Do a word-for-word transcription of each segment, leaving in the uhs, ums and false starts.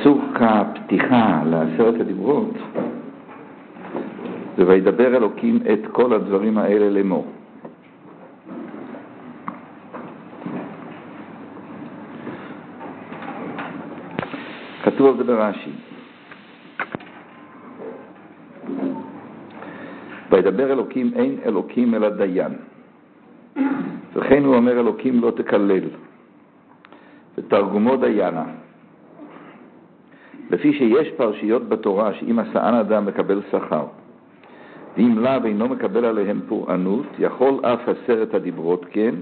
פסוק הפתיחה לעשרת הדיברות זה וידבר אלוקים את כל הדברים האלה לאמור. כתוב על זה ברש"י, וידבר אלוקים אין אלוקים אלא דיין, וכן הוא אומר אלוקים לא תקלל, ותרגומו דיינה. לפי שיש פרשיות בתורה שאם עשאן אדם מקבל שכר, ואם לא ואינו מקבל עליהם פורענות, יכול אף עשרת הדיברות כן.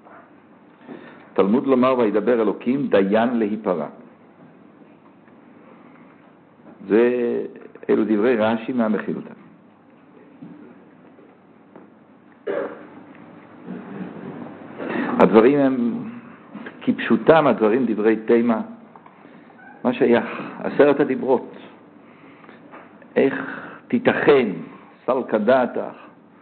תלמוד לומר וידבר אלוקים דיין להיפרע. זה אלו דברי רש"י מהמחילתא. הדברים הם כפשוטם, הדברים דברי תימה. מה שייך עשרת הדיברות, איך תיתכן סלקא דעתך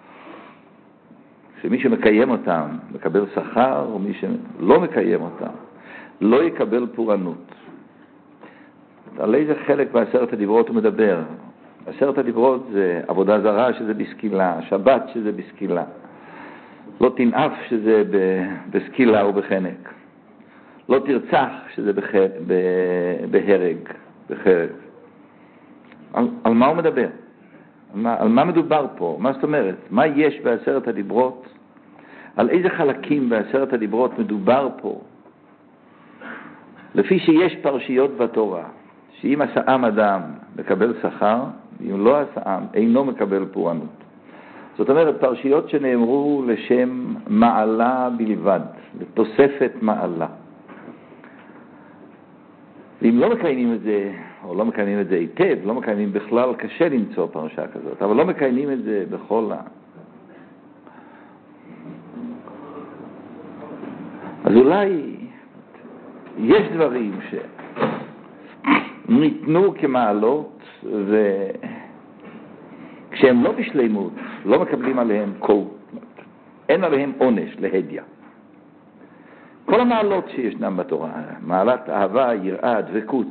שמי שמקיים אותם מקבל שכר, ומי שלא מקיים אותם לא יקבל פורענות. על איזה חלק בעשרת הדיברות הוא מדבר? עשרת הדיברות זה עבודה זרה שזה בסקילה, שבת שזה בסקילה, לא תנאף שזה בסקילה ובחנק, לא תרצח שזה בח... ב... בהרג, בחרב. על, על מה הוא מדבר? על מה, על מה מדובר פה? מה זאת אומרת? מה יש בעשרת הדיברות? על איזה חלקים בעשרת הדיברות מדובר פה? לפי שיש פרשיות בתורה, שאם עשאם אדם מקבל שכר, אם לא עשאם אינו מקבל פורענות. זאת אומרת, פרשיות שנאמרו לשם מעלה בלבד, לתוספת מעלה. ואם לא מקיימים את זה, או לא מקיימים את זה היטב, לא מקיימים בכלל, קשה למצוא פרשה כזאת, אבל לא מקיימים את זה בכל ה... אז אולי יש דברים שניתנו כמעלות, וכשהם לא בשלימות, לא מקבלים עליהם כל, אין עליהם עונש להדיה. כל המעלות שישנם בתורה, מעלת אהבה, יראה, דבקות.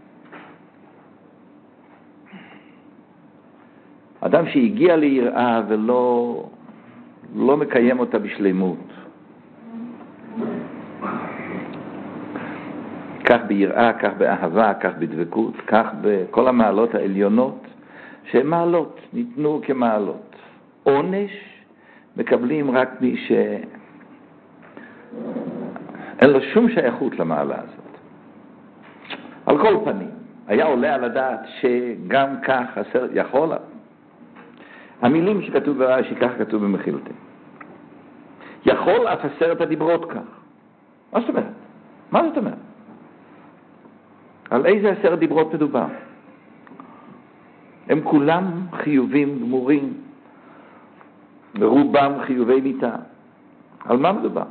אדם שהגיע ליראה ולא לא מקיים אותה בשלמות, כך ביראה, כך באהבה, כך בדבקות, כך בכל המעלות העליונות, שהן מעלות, ניתנו כמעלות. עונש מקבלים רק מי ש... אין לו שום שייכות למעלה הזאת. על כל פנים, היה עולה על הדעת שגם כך עשר, יכול לה. המילים שכתוב ברש"י, כך כתוב במחילתא. יכול אף עשרת הדיברות כך. מה זאת אומרת? מה זאת אומרת? על איזה עשרת דיברות מדובר? הם כולם חיובים גמורים, ברובם חיובי מיתה. על מה מדובר?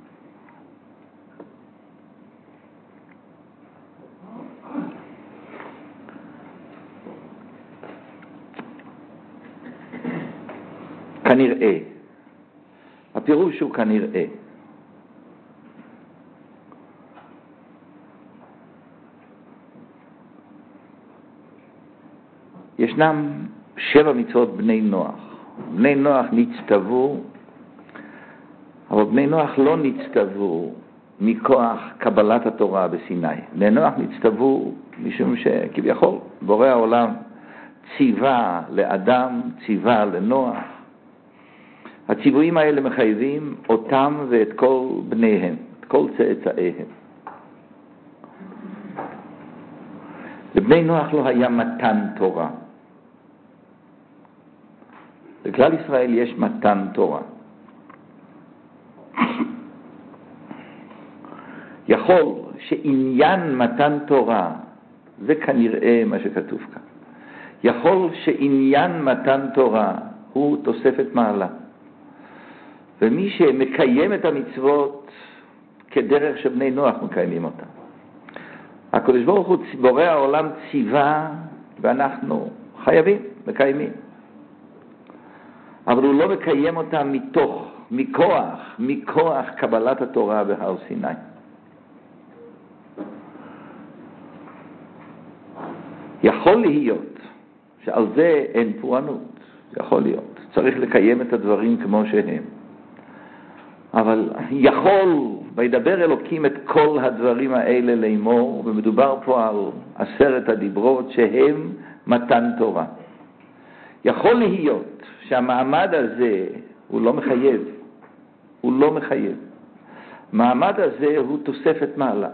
כנראה. הפירוש הוא כנראה. ישנם שבע מצוות בני נוח. בני נוח נצטוו, אבל בני נוח לא נצטוו מכוח קבלת התורה בסיני. בני נוח נצטוו משום שכביכול בורא העולם ציווה לאדם, ציווה לנוח. הציוויים האלה מחייבים אותם ואת כל בניהם, את כל צאצאיהם. לבני נוח לא היה מתן תורה. לכלל ישראל יש מתן תורה. יכול שעניין מתן תורה, זה כנראה מה שכתוב כאן. יכול שעניין מתן תורה הוא תוספת מעלה. ומי שמקיים את המצוות כדרך שבני נוח מקיימים אותה. הקדוש ברוך הוא בורא העולם ציווה, ואנחנו חייבים, מקיימים. אבל הוא לא מקיים אותה מתוך, מכוח, מכוח קבלת התורה בהר סיני. יכול להיות שעל זה אין פורענות, יכול להיות, צריך לקיים את הדברים כמו שהם. אבל יכול, וידבר אלוקים את כל הדברים האלה לאמור, ומדובר פה על עשרת הדיברות שהם מתן תורה. יכול להיות שהמעמד הזה הוא לא מחייב, הוא לא מחייב. המעמד הזה הוא תוספת מעלה.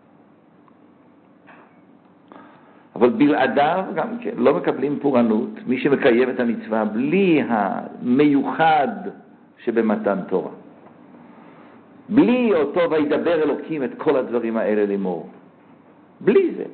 אבל בלעדיו גם כן לא מקבלים פורענות, מי שמקיים את המצווה בלי המיוחד שבמתן תורה. בלי אותו וידבר אלוקים את כל הדברים האלה לאמור. בלי זה.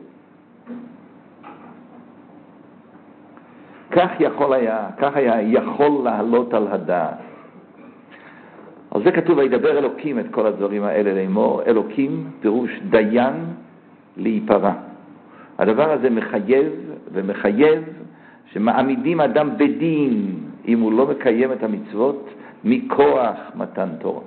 כך יכול היה, כך היה יכול לעלות על הדעת. על זה כתוב וידבר אלוקים את כל הדברים האלה לאמור. אלוקים פירוש דיין להיפרע. הדבר הזה מחייב ומחייב שמעמידים אדם בדין אם הוא לא מקיים את המצוות מכוח מתן תורה.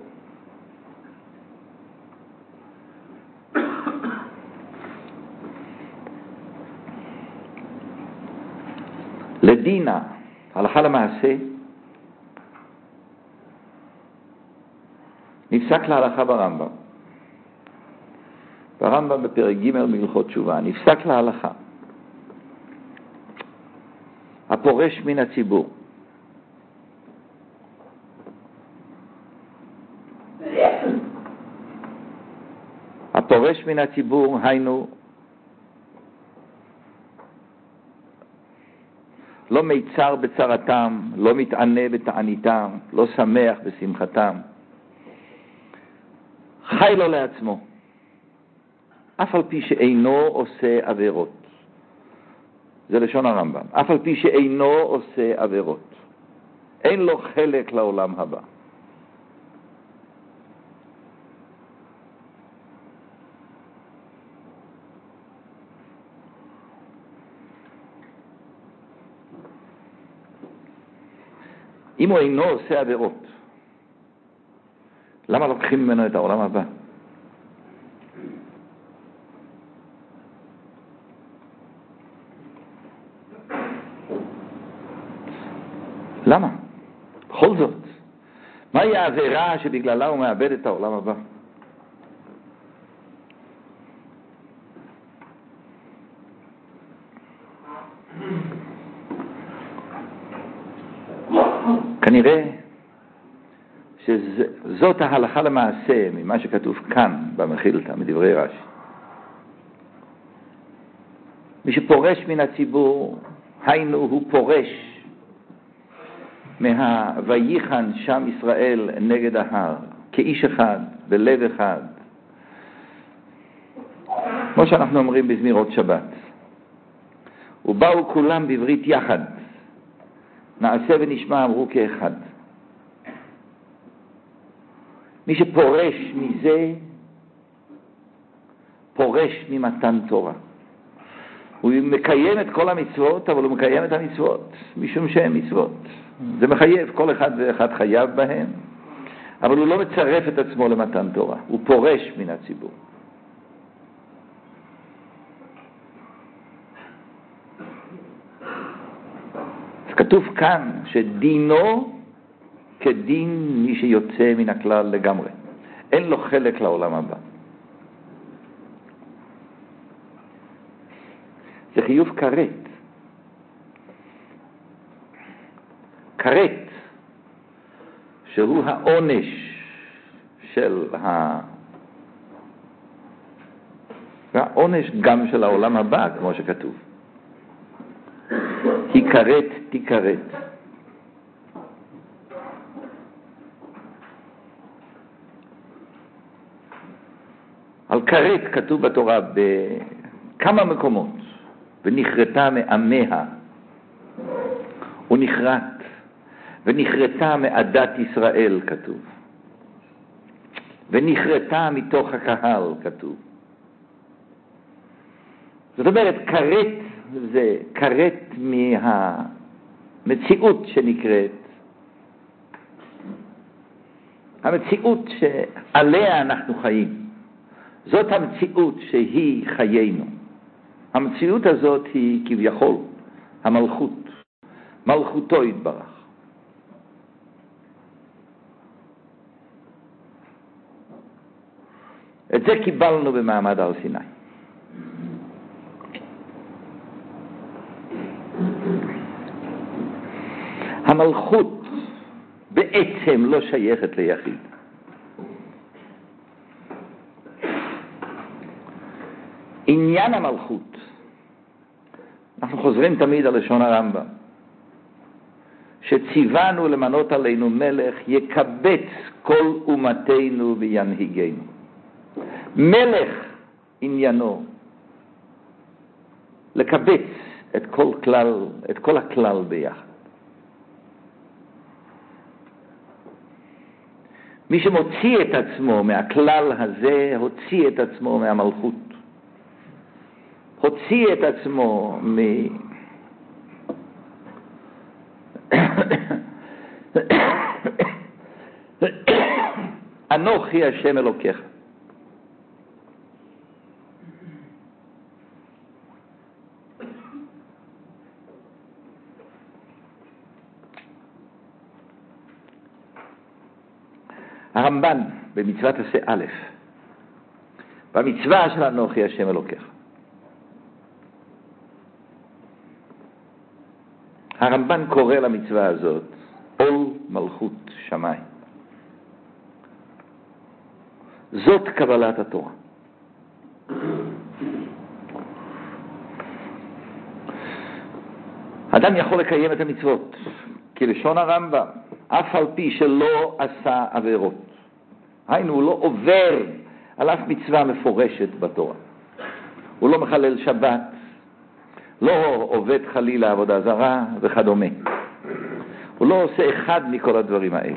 לדינה, הלכה למעשה, נפסק להלכה ברמב"ם. ברמב"ם בפרק ג' מהלכות תשובה, נפסק להלכה. הפורש מן הציבור. הפורש מן הציבור, היינו, לא מיצר בצרתם, לא מתענה בתעניתם, לא שמח בשמחתם. חי לו לעצמו, אף על פי שאינו עושה עבירות. זה לשון הרמב"ם. אף על פי שאינו עושה עבירות. אין לו חלק לעולם הבא. אם הוא אינו עושה עבירות, למה לוקחים ממנו את העולם הבא? למה? בכל זאת, מהי העבירה שבגללה הוא מאבד את העולם הבא? כנראה שזאת ההלכה למעשה ממה שכתוב כאן במחילתא, מדברי רש"י. מי שפורש מן הציבור, היינו הוא פורש מה ויחן שם ישראל נגד ההר, כאיש אחד, בלב אחד. כמו שאנחנו אומרים בזמירות שבת. ובאו כולם בברית יחד, נעשה ונשמע אמרו כאחד. מי שפורש מזה, פורש ממתן תורה. הוא מקיים את כל המצוות, אבל הוא מקיים את המצוות משום שהן מצוות. זה מחייב, כל אחד ואחד חייב בהם, אבל הוא לא מצרף את עצמו למתן תורה. הוא פורש מן הציבור. אז כתוב כאן שדינו כדין מי שיוצא מן הכלל לגמרי. אין לו חלק לעולם הבא. זה חיוב כרת. כרת, שהוא העונש של ה... והעונש גם של העולם הבא, כמו שכתוב. היא כרת תיכרת. על כרת כתוב בתורה בכמה מקומות, ונכרתה מעמיה, הוא נכרת, ונכרתה מעדת ישראל כתוב, ונכרתה מתוך הקהל כתוב. זאת אומרת, כרת זה כרת מהמציאות שנקראת, המציאות שעליה אנחנו חיים. זאת המציאות שהיא חיינו. המציאות הזאת היא כביכול המלכות, מלכותו יתברך. את זה קיבלנו במעמד הר סיני. המלכות בעצם לא שייכת ליחיד. עניין המלכות, אנחנו חוזרים תמיד על לשון הרמב"ם, שציוונו למנות עלינו מלך יקבץ כל אומתנו וינהיגנו. מלך עניינו לקבץ את כל כלל, את כל הכלל ביחד. מי שמוציא את עצמו מהכלל הזה, הוציא את עצמו מהמלכות. הוציא את עצמו מ... אנוכי השם אלוקיך. הרמב"ן במצוות עשה א', במצווה של אנוכי השם אלוקיך, הרמב"ן קורא למצווה הזאת עול מלכות שמיים. זאת קבלת התורה. אדם יכול לקיים את המצוות כלשון הרמב"ם, אף על פי שלא עשה עבירות. היינו, הוא לא עובר על אף מצווה מפורשת בתורה. הוא לא מחלל שבת, לא עובד חלילה עבודה זרה וכדומה. הוא לא עושה אחד מכל הדברים האלה.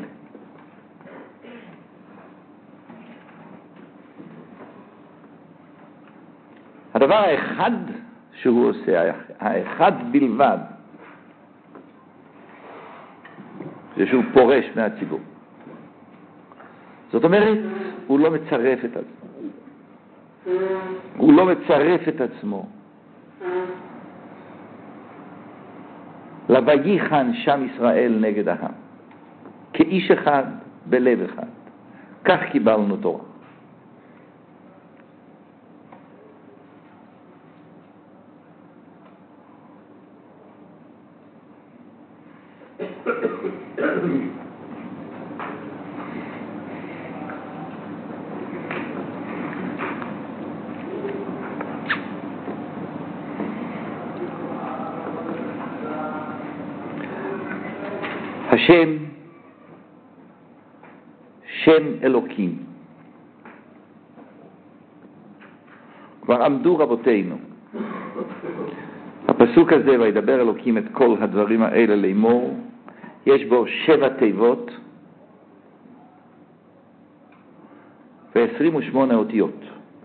הדבר האחד שהוא עושה, האחד בלבד, זה שהוא פורש מהציבור. זאת אומרת, הוא לא מצרף את עצמו. הוא לא מצרף את עצמו. לויחן שם ישראל נגד העם. כאיש אחד, בלב אחד. כך קיבלנו תורה. השם, שם אלוקים. כבר עמדו רבותינו. הפסוק הזה, וידבר אלוקים את כל הדברים האלה לאמור, יש בו שבע תיבות ו-עשרים ושמונה אותיות.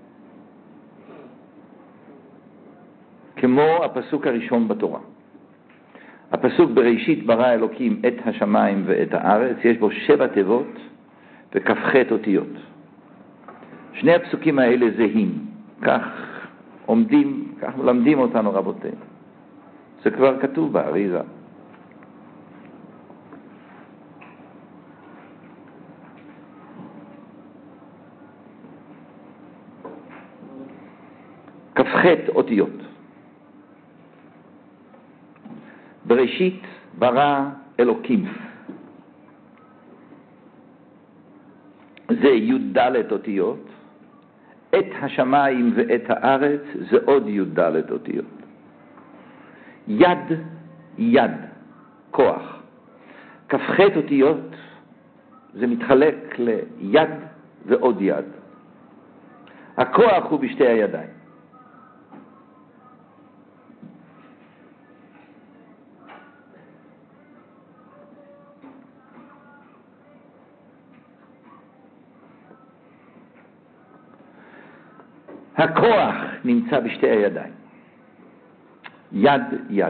כמו הפסוק הראשון בתורה. הפסוק בראשית ברא אלוקים את השמיים ואת הארץ, יש בו שבע תיבות וכ"ח אותיות. שני הפסוקים האלה זהים, כך עומדים, כך מלמדים אותנו רבותינו. זה כבר כתוב באריזה. כ"ח אותיות. בראשית ברא אלוקים. זה י"ד אותיות. את השמיים ואת הארץ זה עוד י"ד אותיות. יד, יד, כוח. כ"ח אותיות זה מתחלק ליד ועוד יד. הכוח הוא בשתי הידיים. הכוח נמצא בשתי הידיים. יד, יד.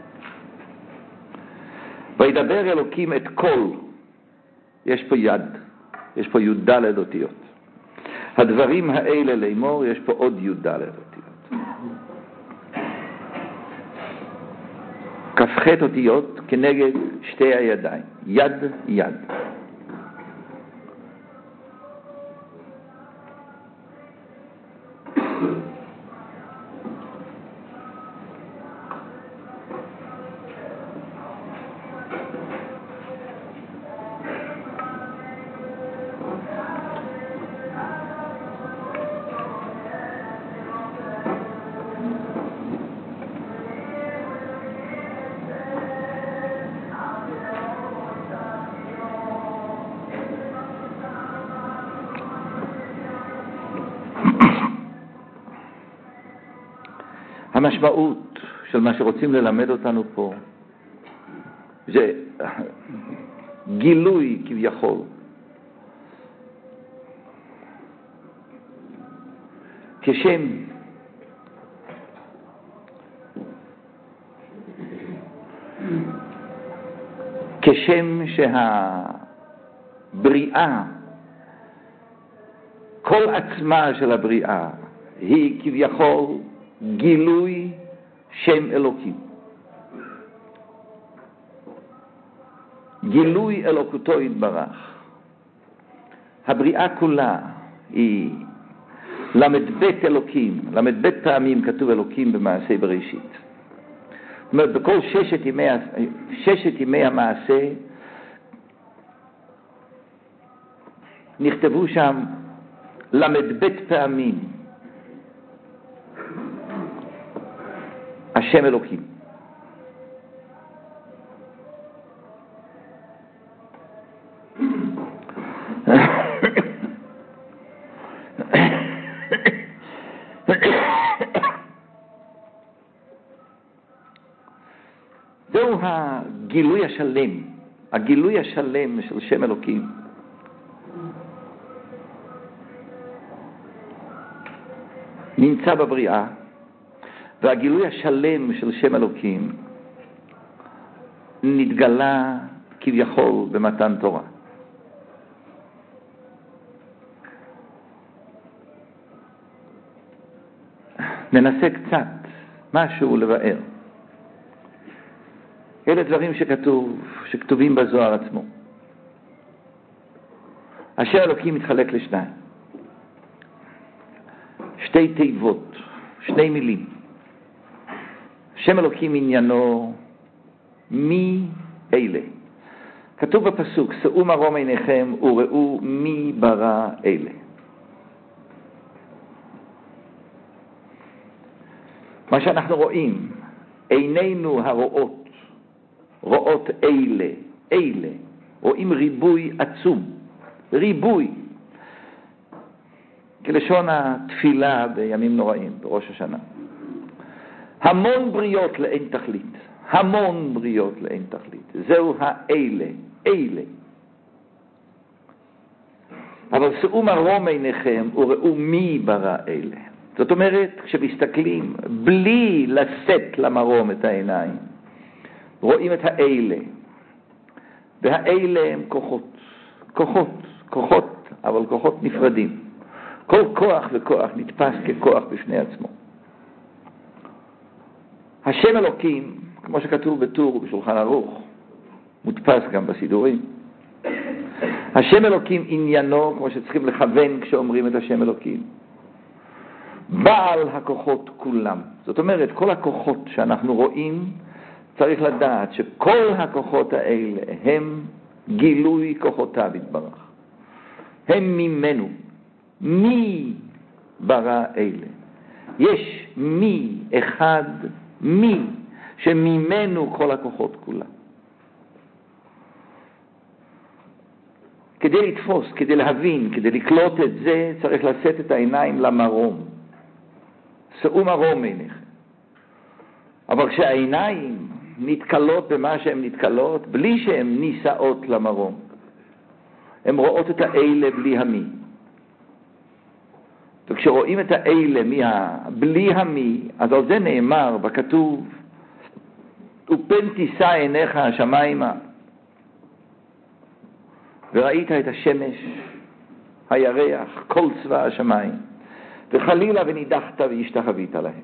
וידבר אלוקים את כל, יש פה יד. יש פה י"ד אותיות. הדברים האלה לאמור, יש פה עוד י"ד אותיות. כ"ח אותיות כנגד שתי הידיים, יד יד. המשמעות של מה שרוצים ללמד אותנו פה זה גילוי כביכול כשם כשם שהבריאה, כל עצמה של הבריאה היא כביכול גילוי שם אלוקים, גילוי אלוקותו יתברך. הבריאה כולה היא למד בית אלוקים, למד בית פעמים כתוב אלוקים במעשה בראשית. זאת אומרת, בכל ששת ימי, ששת ימי המעשה נכתבו שם למד בית פעמים השם אלוקים. זהו הגילוי השלם, הגילוי השלם של שם אלוקים. נמצא בבריאה, והגילוי השלם של שם אלוקים נתגלה כביכול במתן תורה. ננסה קצת משהו לבאר. אלה דברים שכתוב, שכתובים בזוהר עצמו. השם אלוקים מתחלק לשניים. שתי תיבות, שני מילים. שם אלוקים עניינו מי אלה. כתוב בפסוק, שאו מרום עיניכם וראו מי ברא אלה. מה שאנחנו רואים, עינינו הרואות, רואות אלה, אלה, רואים ריבוי עצום, ריבוי, כלשון התפילה בימים נוראים, בראש השנה. המון בריות לאין תכלית, המון בריות לאין תכלית, זהו האלה, אלה. אבל שאו מרום עיניכם וראו מי ברא אלה. זאת אומרת, כשמסתכלים בלי לשאת למרום את העיניים, רואים את האלה, והאלה הם כוחות, כוחות, כוחות, אבל כוחות נפרדים. כל כוח וכוח נתפס ככוח בפני עצמו. השם אלוקים, כמו שכתוב בטור ובשולחן ערוך, מודפס גם בסידורים. השם אלוקים עניינו, כמו שצריכים לכוון כשאומרים את השם אלוקים, בעל הכוחות כולם. זאת אומרת, כל הכוחות שאנחנו רואים, צריך לדעת שכל הכוחות האלה הם גילוי כוחותיו יתברך. הם ממנו. מי ברא אלה? יש מי אחד, מי, שממנו כל הכוחות כולם. כדי לתפוס, כדי להבין, כדי לקלוט את זה, צריך לשאת את העיניים למרום. שאו מרום עיניכם. אבל כשהעיניים נתקלות במה שהן נתקלות, בלי שהן נישאות למרום, הן רואות את האלה בלי המי. וכשרואים את האלה מה, בלי המי, אז על זה נאמר בכתוב, ופן תישא עיניך השמיימה, וראית את השמש הירח, כל צבא השמיים, וחלילה ונידחת והשתחווית להם.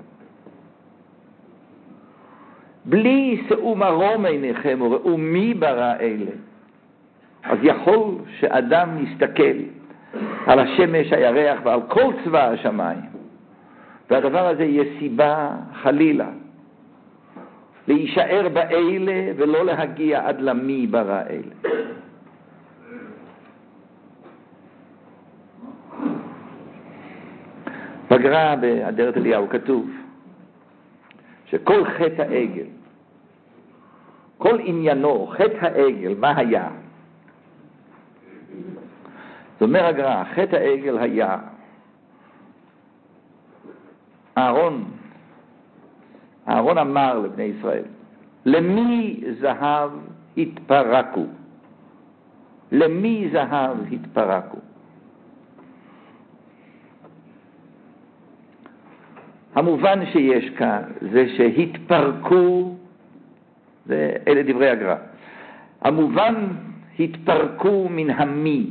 בלי שאו מרום עיניכם וראו מי ברא אלה. אז יכול שאדם יסתכל על השמש, הירח ועל כל צבא השמיים, והדבר הזה יהיה סיבה חלילה להישאר באלה ולא להגיע עד למי ברא אלה. בגר"א באדרת אליהו כתוב שכל חטא העגל, כל עניינו, חטא העגל, מה היה? זאת אומר הגר"א, חטא העגל היה אהרון, אהרון אמר לבני ישראל, למי זהב התפרקו? למי זהב התפרקו? המובן שיש כאן זה שהתפרקו, זה אלה דברי הגר"א, המובן התפרקו מן המי,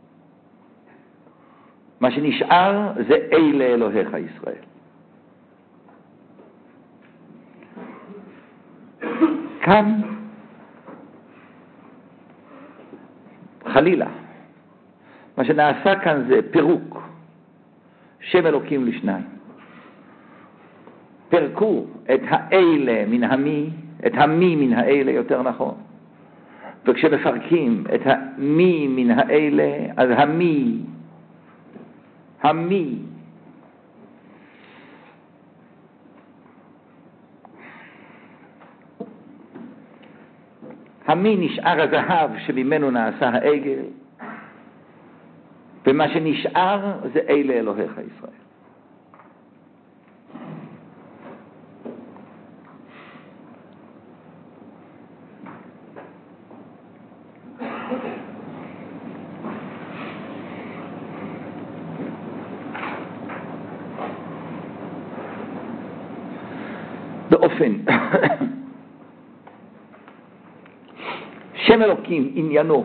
מה שנשאר זה אלה אלוהיך ישראל. כאן חלילה מה שנעשה כאן זה פירוק שם אלוקים לשניים. פרקו את האלה מן המי, את המי מן האלה יותר נכון, וכשמפרקים את המי מן האלה אז המי המי המי נשאר הזהב שממנו נעשה העגל, ומה שנשאר זה אלה אלוהיך ישראל. באופן שם אלוקים עניינו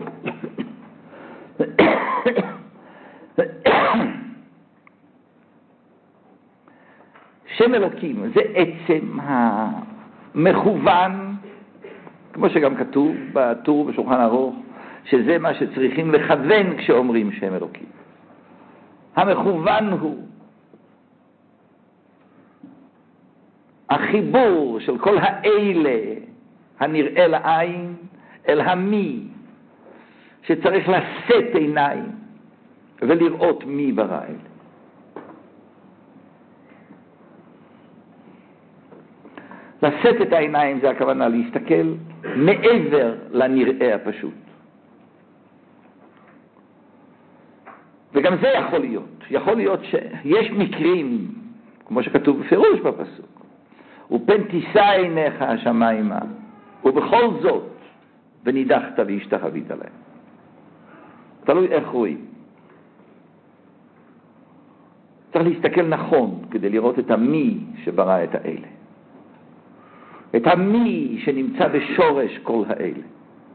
שם אלוקים זה עצם המכוון, כמו שגם כתוב בטור בשולחן ערוך, שזה מה שצריכים לכוון כשאומרים שם אלוקים. המכוון הוא החיבור של כל האלה הנראה לעין אל המי, שצריך לשאת עיניים ולראות מי ברא אלה. לשאת את העיניים זה הכוונה להסתכל מעבר לנראה הפשוט. וגם זה יכול להיות. יכול להיות שיש מקרים, כמו שכתוב בפירוש בפסוק, ופן תישא עיניך השמיימה, ובכל זאת ונידחת והשתחווית להם. תלוי איך רואים. צריך להסתכל נכון כדי לראות את המי שברא את האלה. את המי שנמצא בשורש כל האלה.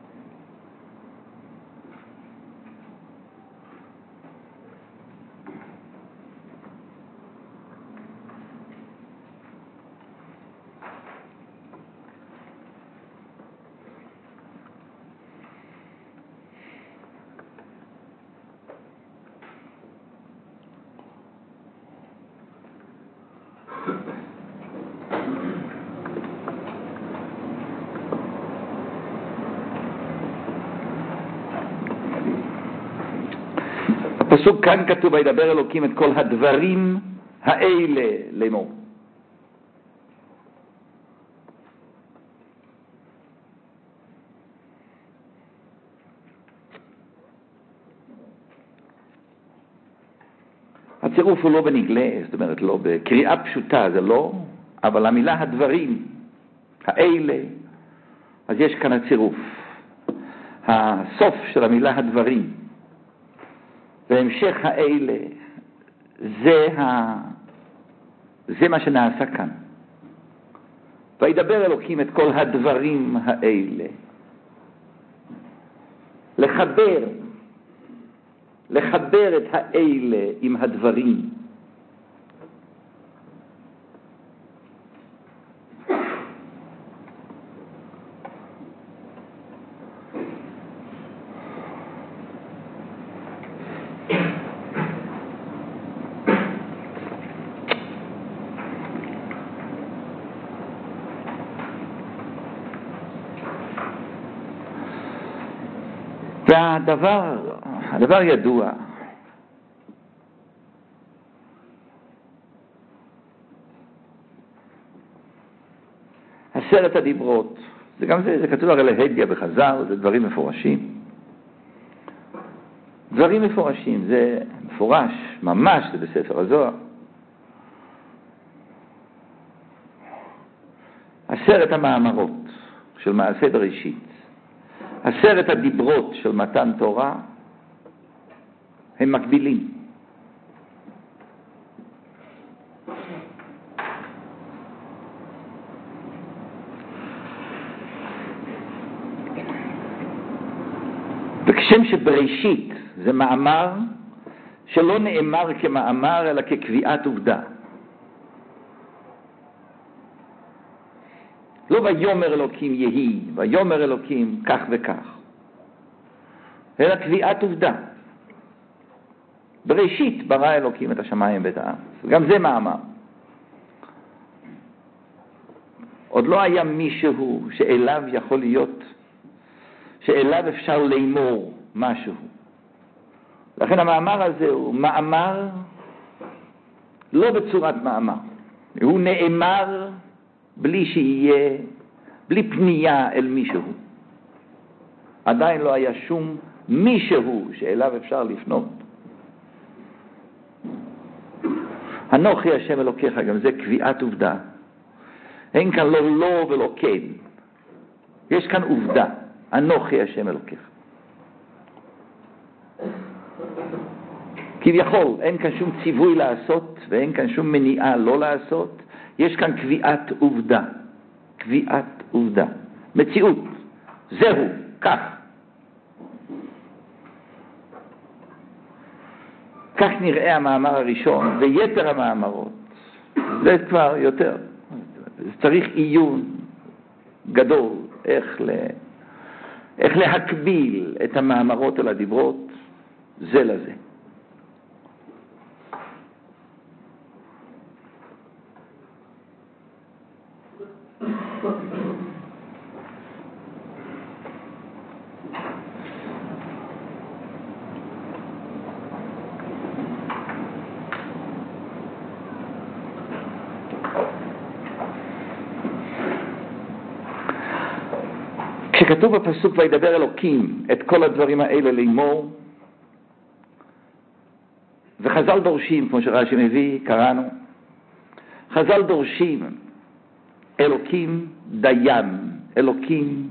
הפסוק כאן כתוב, וידבר אלוקים את כל הדברים האלה לאמור. הצירוף הוא לא בנגלה, זאת אומרת לא בקריאה פשוטה, זה לא, אבל המילה הדברים האלה, אז יש כאן הצירוף. הסוף של המילה הדברים והמשך האלה, זה, ה... זה מה שנעשה כאן. וידבר אלוקים את כל הדברים האלה. לחבר לחבר את האלה עם הדברים. והדבר, הדבר ידוע. עשרת הדיברות, זה גם זה, זה כתוב הרי להדיא בחז"ל, זה דברים מפורשים. דברים מפורשים, זה מפורש, ממש, זה בספר הזוהר. עשרת המאמרות של מעשה בראשית, עשרת הדיברות של מתן תורה, הם מקבילים. וכשם שבראשית זה מאמר שלא נאמר כמאמר אלא כקביעת עובדה. לא ויומר אלוקים יהי, ויומר אלוקים כך וכך, אלא קביעת עובדה. בראשית ברא אלוקים את השמיים ואת הארץ, וגם זה מאמר. עוד לא היה מישהו שאליו יכול להיות, שאליו אפשר לאמור משהו. לכן המאמר הזה הוא מאמר לא בצורת מאמר, הוא נאמר בלי שיהיה, בלי פנייה אל מישהו. עדיין לא היה שום מישהו שאליו אפשר לפנות. אנוכי השם אלוקיך, גם זה קביעת עובדה. אין כאן לא לא ולא כן. יש כאן עובדה. אנוכי השם אלוקיך. כביכול, אין כאן שום ציווי לעשות, ואין כאן שום מניעה לא לעשות. יש כאן קביעת עובדה. קביעת עובדה. מציאות. זהו, כך. כך נראה המאמר הראשון, ויתר המאמרות. זה כבר יותר. צריך עיון גדול, איך, לה, איך להקביל את המאמרות על הדיברות זה לזה. כשכתוב בפסוק וידבר אלוקים את כל הדברים האלה לאמור, וחז"ל דורשים, כמו שרש"י מביא, קראנו, חז"ל דורשים אלוקים דיין, אלוקים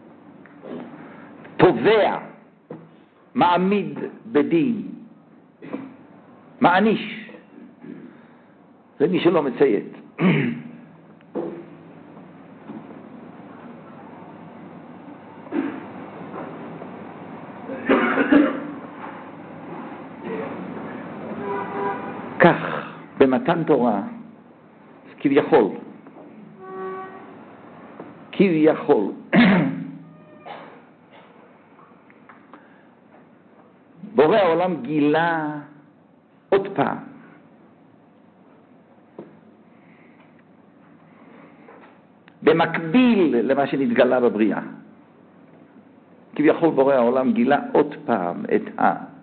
תובע, מעמיד בדין, מעניש. זה מי שלא מציית. כך, במתן תורה, כביכול, כביכול, בורא העולם גילה עוד פעם, במקביל למה שנתגלה בבריאה. כביכול בורא העולם גילה עוד פעם את ה...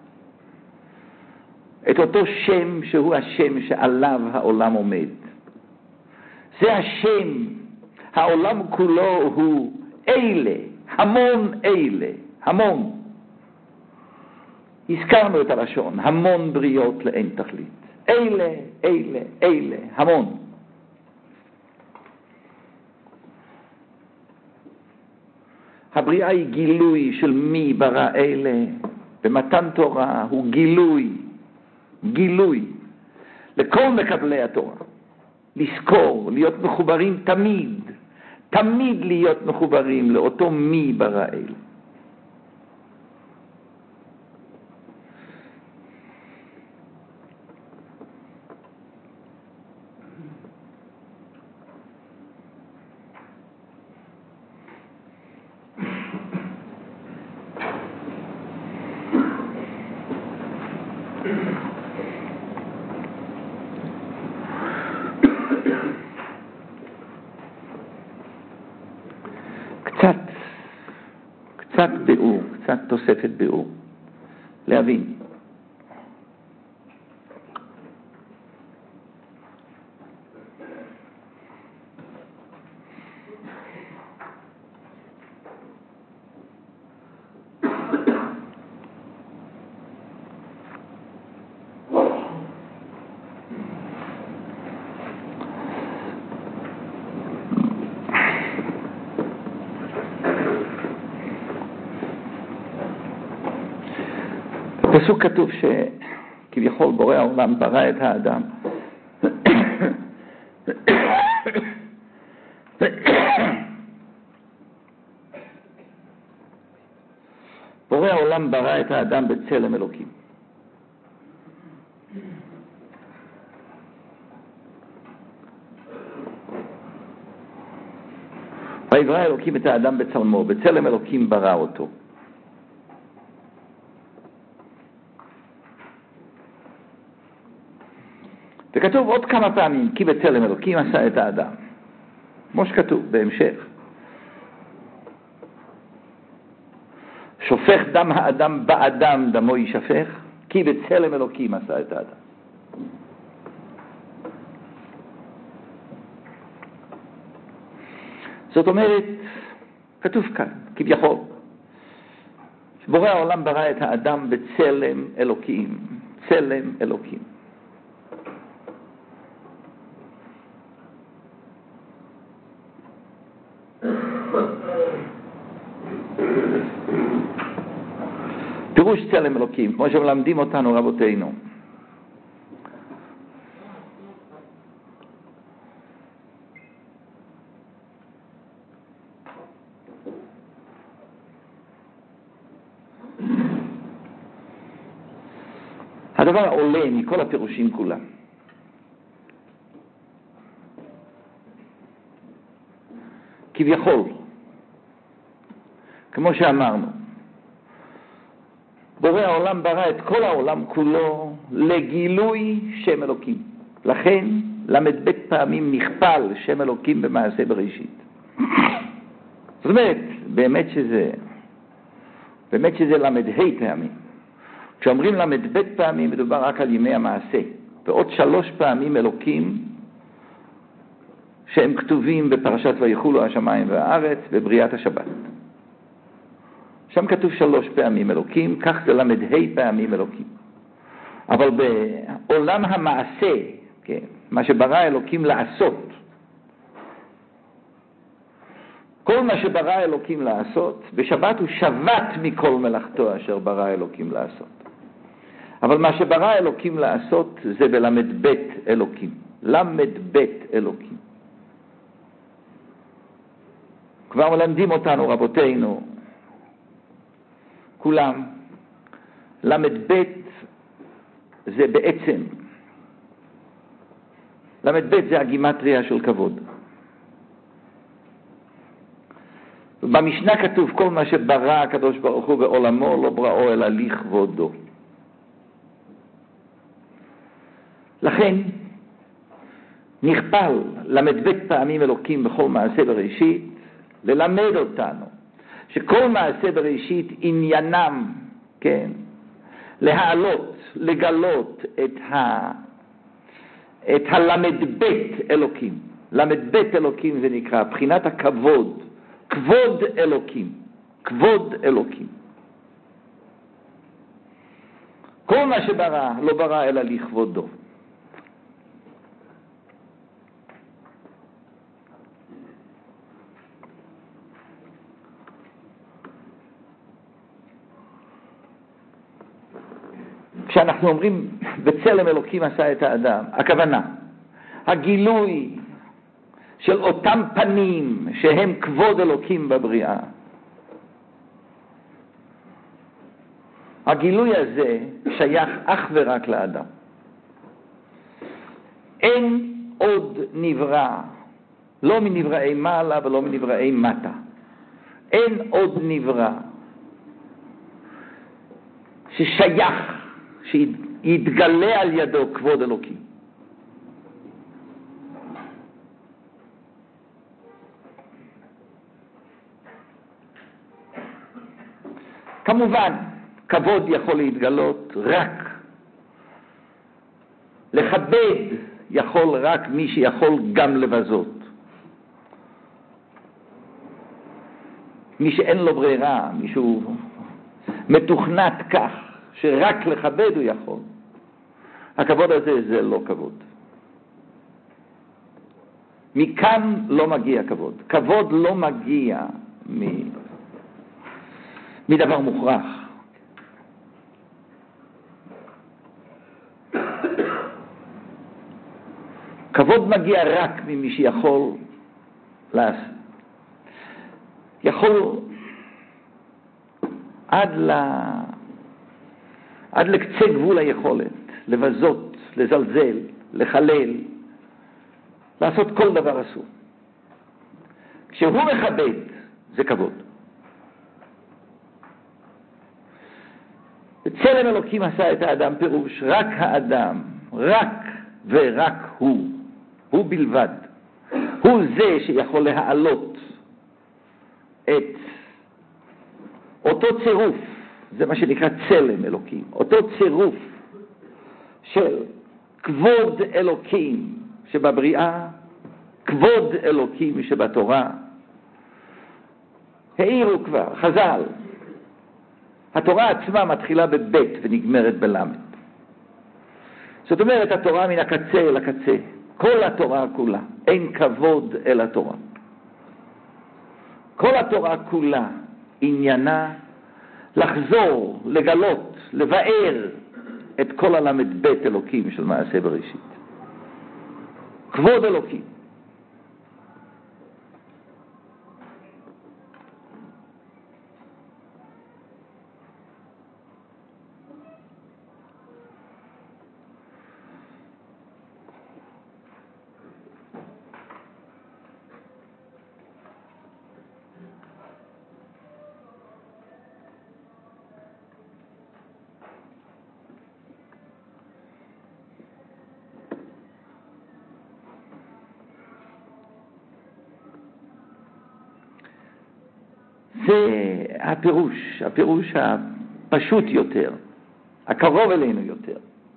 את אותו שם שהוא השם שעליו העולם עומד. זה השם, העולם כולו הוא אלה, המון אלה, המון. הזכרנו את הלשון, המון בריות לאין תכלית. אלה, אלה, אלה, המון. הבריאה היא גילוי של מי ברא אלה. במתן תורה הוא גילוי. גילוי לכל מקבלי התורה, לזכור, להיות מחוברים תמיד, תמיד להיות מחוברים לאותו מי ברא אלה. קצת, קצת ביאור, קצת תוספת ביאור, להבין. בפסוק כתוב שכביכול בורא העולם ברא את האדם בורא העולם ברא את האדם בצלם אלוקים. ויברא אלוקים את האדם בצלמו, בצלם אלוקים ברא אותו. וכתוב עוד כמה פעמים, כי בצלם אלוקים עשה את האדם. כמו שכתוב בהמשך. שופך דם האדם באדם, דמו יישפך, כי בצלם אלוקים עשה את האדם. זאת אומרת, כתוב כאן, כביכול, שבורא העולם ברא את האדם בצלם אלוקים, צלם אלוקים. פירוש צלם אלוקים, כמו שמלמדים אותנו רבותינו. הדבר עולה מכל הפירושים כולם. כביכול, כמו שאמרנו, בורא העולם ברא את כל העולם כולו לגילוי שם אלוקים. לכן למד בית פעמים נכפל שם אלוקים במעשה בראשית. זאת אומרת, באמת שזה, באמת שזה למד ה' פעמים. כשאומרים למד בית פעמים מדובר רק על ימי המעשה. ועוד שלוש פעמים אלוקים שהם כתובים בפרשת ויחולו השמיים והארץ בבריאת השבת. שם כתוב שלוש פעמים אלוקים, כך זה למד ה' פעמים אלוקים. אבל בעולם המעשה, כן, מה שברא אלוקים לעשות, כל מה שברא אלוקים לעשות, בשבת הוא שבת מכל מלאכתו אשר ברא אלוקים לעשות. אבל מה שברא אלוקים לעשות זה בלמד בית אלוקים. למד בית אלוקים. כבר מלמדים אותנו רבותינו, כולם, למד בית זה בעצם, למד בית זה הגימטריה של כבוד. במשנה כתוב כל מה שברא הקדוש ברוך הוא בעולמו לא בראו אלא לכבודו. לכן נכפל למד בית פעמים אלוקים בכל מעשה בראשית ללמד אותנו שכל מעשה בראשית עניינם, כן, להעלות, לגלות את ה את הלמד בית אלוקים. למד בית אלוקים זה נקרא בחינת הכבוד, כבוד אלוקים, כבוד אלוקים. כל מה שברא לא ברא אלא לכבודו. כשאנחנו אומרים בצלם אלוקים עשה את האדם, הכוונה, הגילוי של אותם פנים שהם כבוד אלוקים בבריאה. הגילוי הזה שייך אך ורק לאדם. אין עוד נברא, לא מנבראי מעלה ולא מנבראי מטה. אין עוד נברא ששייך, יתגלה על ידו כבוד אלוקי. כמובן, כבוד יכול להתגלות רק, לכבד יכול רק מי שיכול גם לבזות. מי שאין לו ברירה, מישהו מתוכנת כך שרק לכבד הוא יכול. הכבוד הזה זה לא כבוד. מכאן לא מגיע כבוד. כבוד לא מגיע מ... מדבר מוכרח. כבוד מגיע רק ממי שיכול לעשות. יכול עד ל... עד לקצה גבול היכולת, לבזות, לזלזל, לחלל, לעשות כל דבר אסור. כשהוא מכבד, זה כבוד. צלם אלוקים עשה את האדם, פירוש רק האדם, רק ורק הוא, הוא בלבד. הוא זה שיכול להעלות את אותו צירוף, זה מה שנקרא צלם אלוקים, אותו צירוף של כבוד אלוקים שבבריאה, כבוד אלוקים שבתורה. העירו כבר, חז"ל, התורה עצמה מתחילה בבית ונגמרת בלמד. זאת אומרת, התורה מן הקצה אל הקצה, כל התורה כולה, אין כבוד אל התורה. כל התורה כולה עניינה לחזור, לגלות, לבאר את כל הלמד בית אלוקים של מעשה בראשית. כבוד אלוקים. זה הפירוש, הפירוש הפשוט יותר, הקרוב אלינו יותר,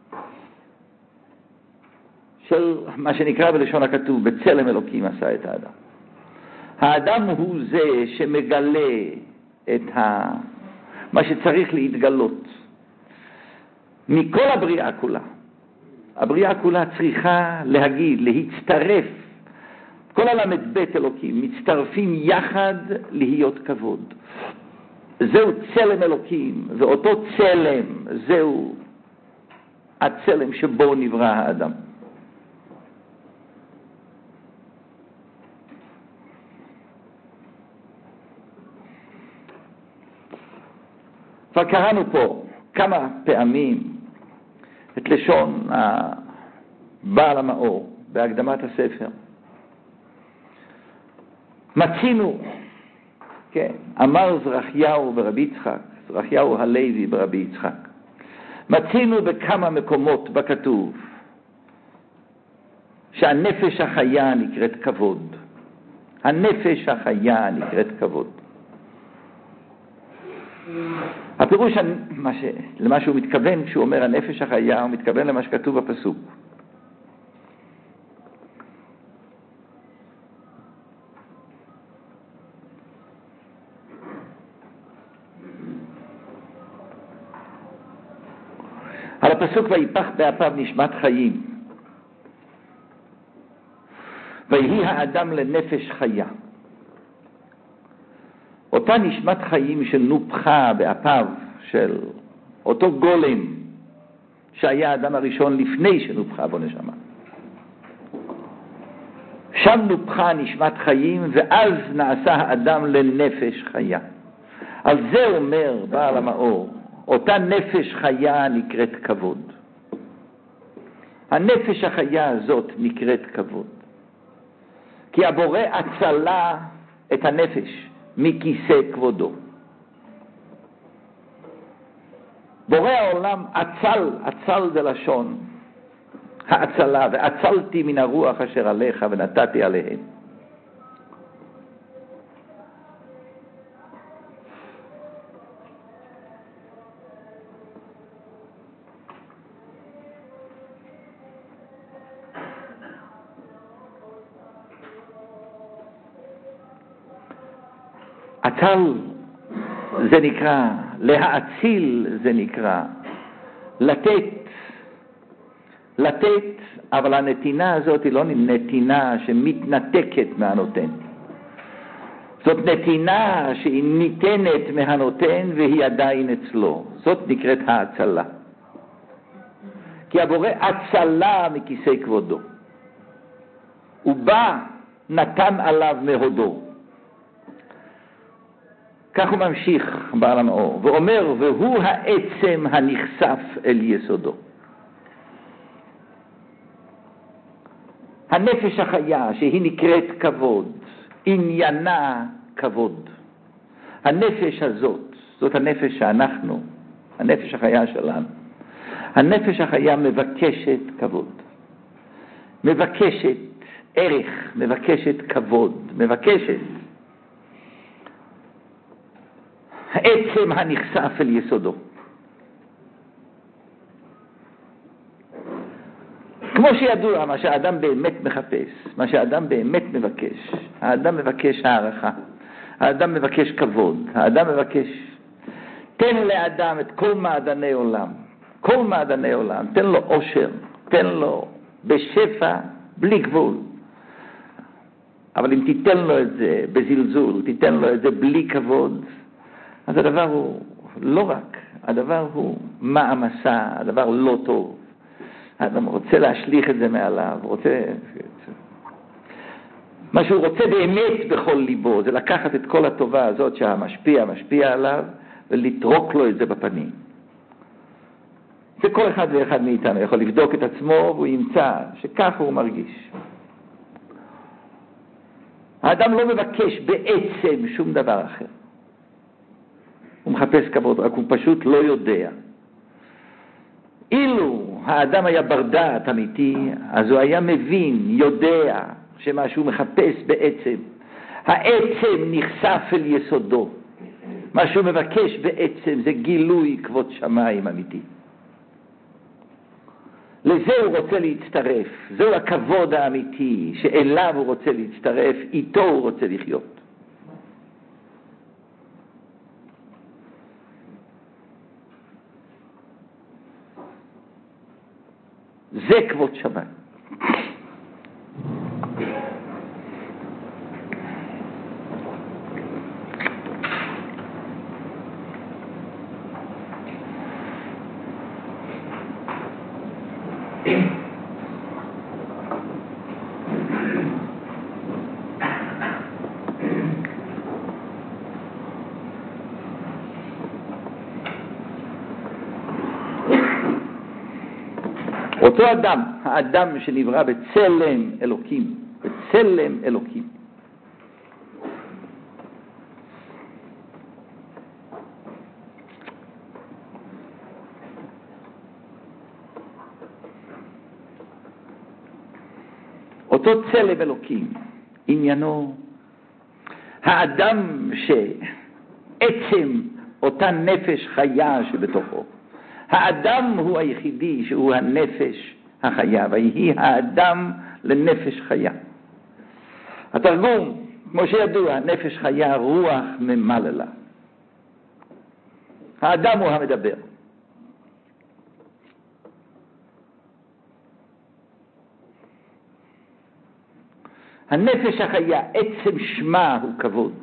של מה שנקרא בלשון הכתוב, בצלם אלוקים עשה את האדם. האדם הוא זה שמגלה את ה... מה שצריך להתגלות מכל הבריאה כולה. הבריאה כולה צריכה להגיד, להצטרף, כל הלמד בית אלוקים מצטרפים יחד להיות כבוד. זהו צלם אלוקים, ואותו צלם, זהו הצלם שבו נברא האדם. כבר קראנו פה כמה פעמים את לשון בעל המאור בהקדמת הספר. מצינו, כן, אמר זרחיהו ברבי יצחק, זרחיהו הלוי ברבי יצחק, מצינו בכמה מקומות בכתוב שהנפש החיה נקראת כבוד. הנפש החיה נקראת כבוד. הפירוש מה ש... למה שהוא מתכוון כשהוא אומר הנפש החיה, הוא מתכוון למה שכתוב בפסוק. על הפסוק ויפח באפיו נשמת חיים, ויהי האדם לנפש חיה. אותה נשמת חיים שנופחה באפיו של אותו גולם שהיה האדם הראשון לפני שנופחה בו נשמה. שם נופחה נשמת חיים, ואז נעשה האדם לנפש חיה. על זה אומר בעל המאור, אותה נפש חיה נקראת כבוד. הנפש החיה הזאת נקראת כבוד. כי הבורא הצלה את הנפש מכיסא כבודו. בורא העולם עצל, עצל זה לשון האצלה, ועצלתי מן הרוח אשר עליך ונתתי עליהן. עצל זה נקרא, להאציל זה נקרא, לתת, לתת, אבל הנתינה הזאת היא לא נתינה שמתנתקת מהנותן. זאת נתינה שהיא ניתנת מהנותן והיא עדיין אצלו. זאת נקראת האצלה. כי הבורא הצלה מכיסא כבודו. הוא בא, נתן עליו מהודו. כך הוא ממשיך בעל המאור, ואומר, והוא העצם הנחשף אל יסודו. הנפש החיה שהיא נקראת כבוד, עניינה כבוד. הנפש הזאת, זאת הנפש שאנחנו, הנפש החיה שלנו. הנפש החיה מבקשת כבוד, מבקשת ערך, מבקשת כבוד, מבקשת העצם הנחשף אל יסודו. כמו שידוע, מה שהאדם באמת מחפש, מה שהאדם באמת מבקש, האדם מבקש הערכה, האדם מבקש כבוד, האדם מבקש, תן לאדם את כל מעדני עולם, כל מעדני עולם, תן לו עושר, תן לו בשפע בלי גבול. אבל אם תיתן לו את זה בזלזול, תיתן לו את זה בלי כבוד, אז הדבר הוא לא רק, הדבר הוא מעמסה, הדבר לא טוב. האדם רוצה להשליך את זה מעליו, רוצה... מה שהוא רוצה באמת בכל ליבו, זה לקחת את כל הטובה הזאת שהמשפיע משפיע עליו, ולטרוק לו את זה בפנים. זה כל אחד ואחד מאיתנו יכול לבדוק את עצמו, והוא ימצא שכך הוא מרגיש. האדם לא מבקש בעצם שום דבר אחר. הוא מחפש כבוד, רק הוא פשוט לא יודע. אילו האדם היה בר דעת אמיתי, אז הוא היה מבין, יודע, שמה שהוא מחפש בעצם, העצם נחשף אל יסודו. מה שהוא מבקש בעצם זה גילוי כבוד שמיים אמיתי. לזה הוא רוצה להצטרף, זהו הכבוד האמיתי, שאליו הוא רוצה להצטרף, איתו הוא רוצה לחיות. זה כבוד שמיים. אותו אדם, האדם שנברא בצלם אלוקים, בצלם אלוקים. אותו צלם אלוקים, עניינו, האדם שעצם אותה נפש חיה שבתוכו, האדם הוא היחידי שהוא הנפש החיה, והיא האדם לנפש חיה. התרגום, כמו שידוע, נפש חיה, רוח ממללה. האדם הוא המדבר. הנפש החיה, עצם שמה הוא כבוד.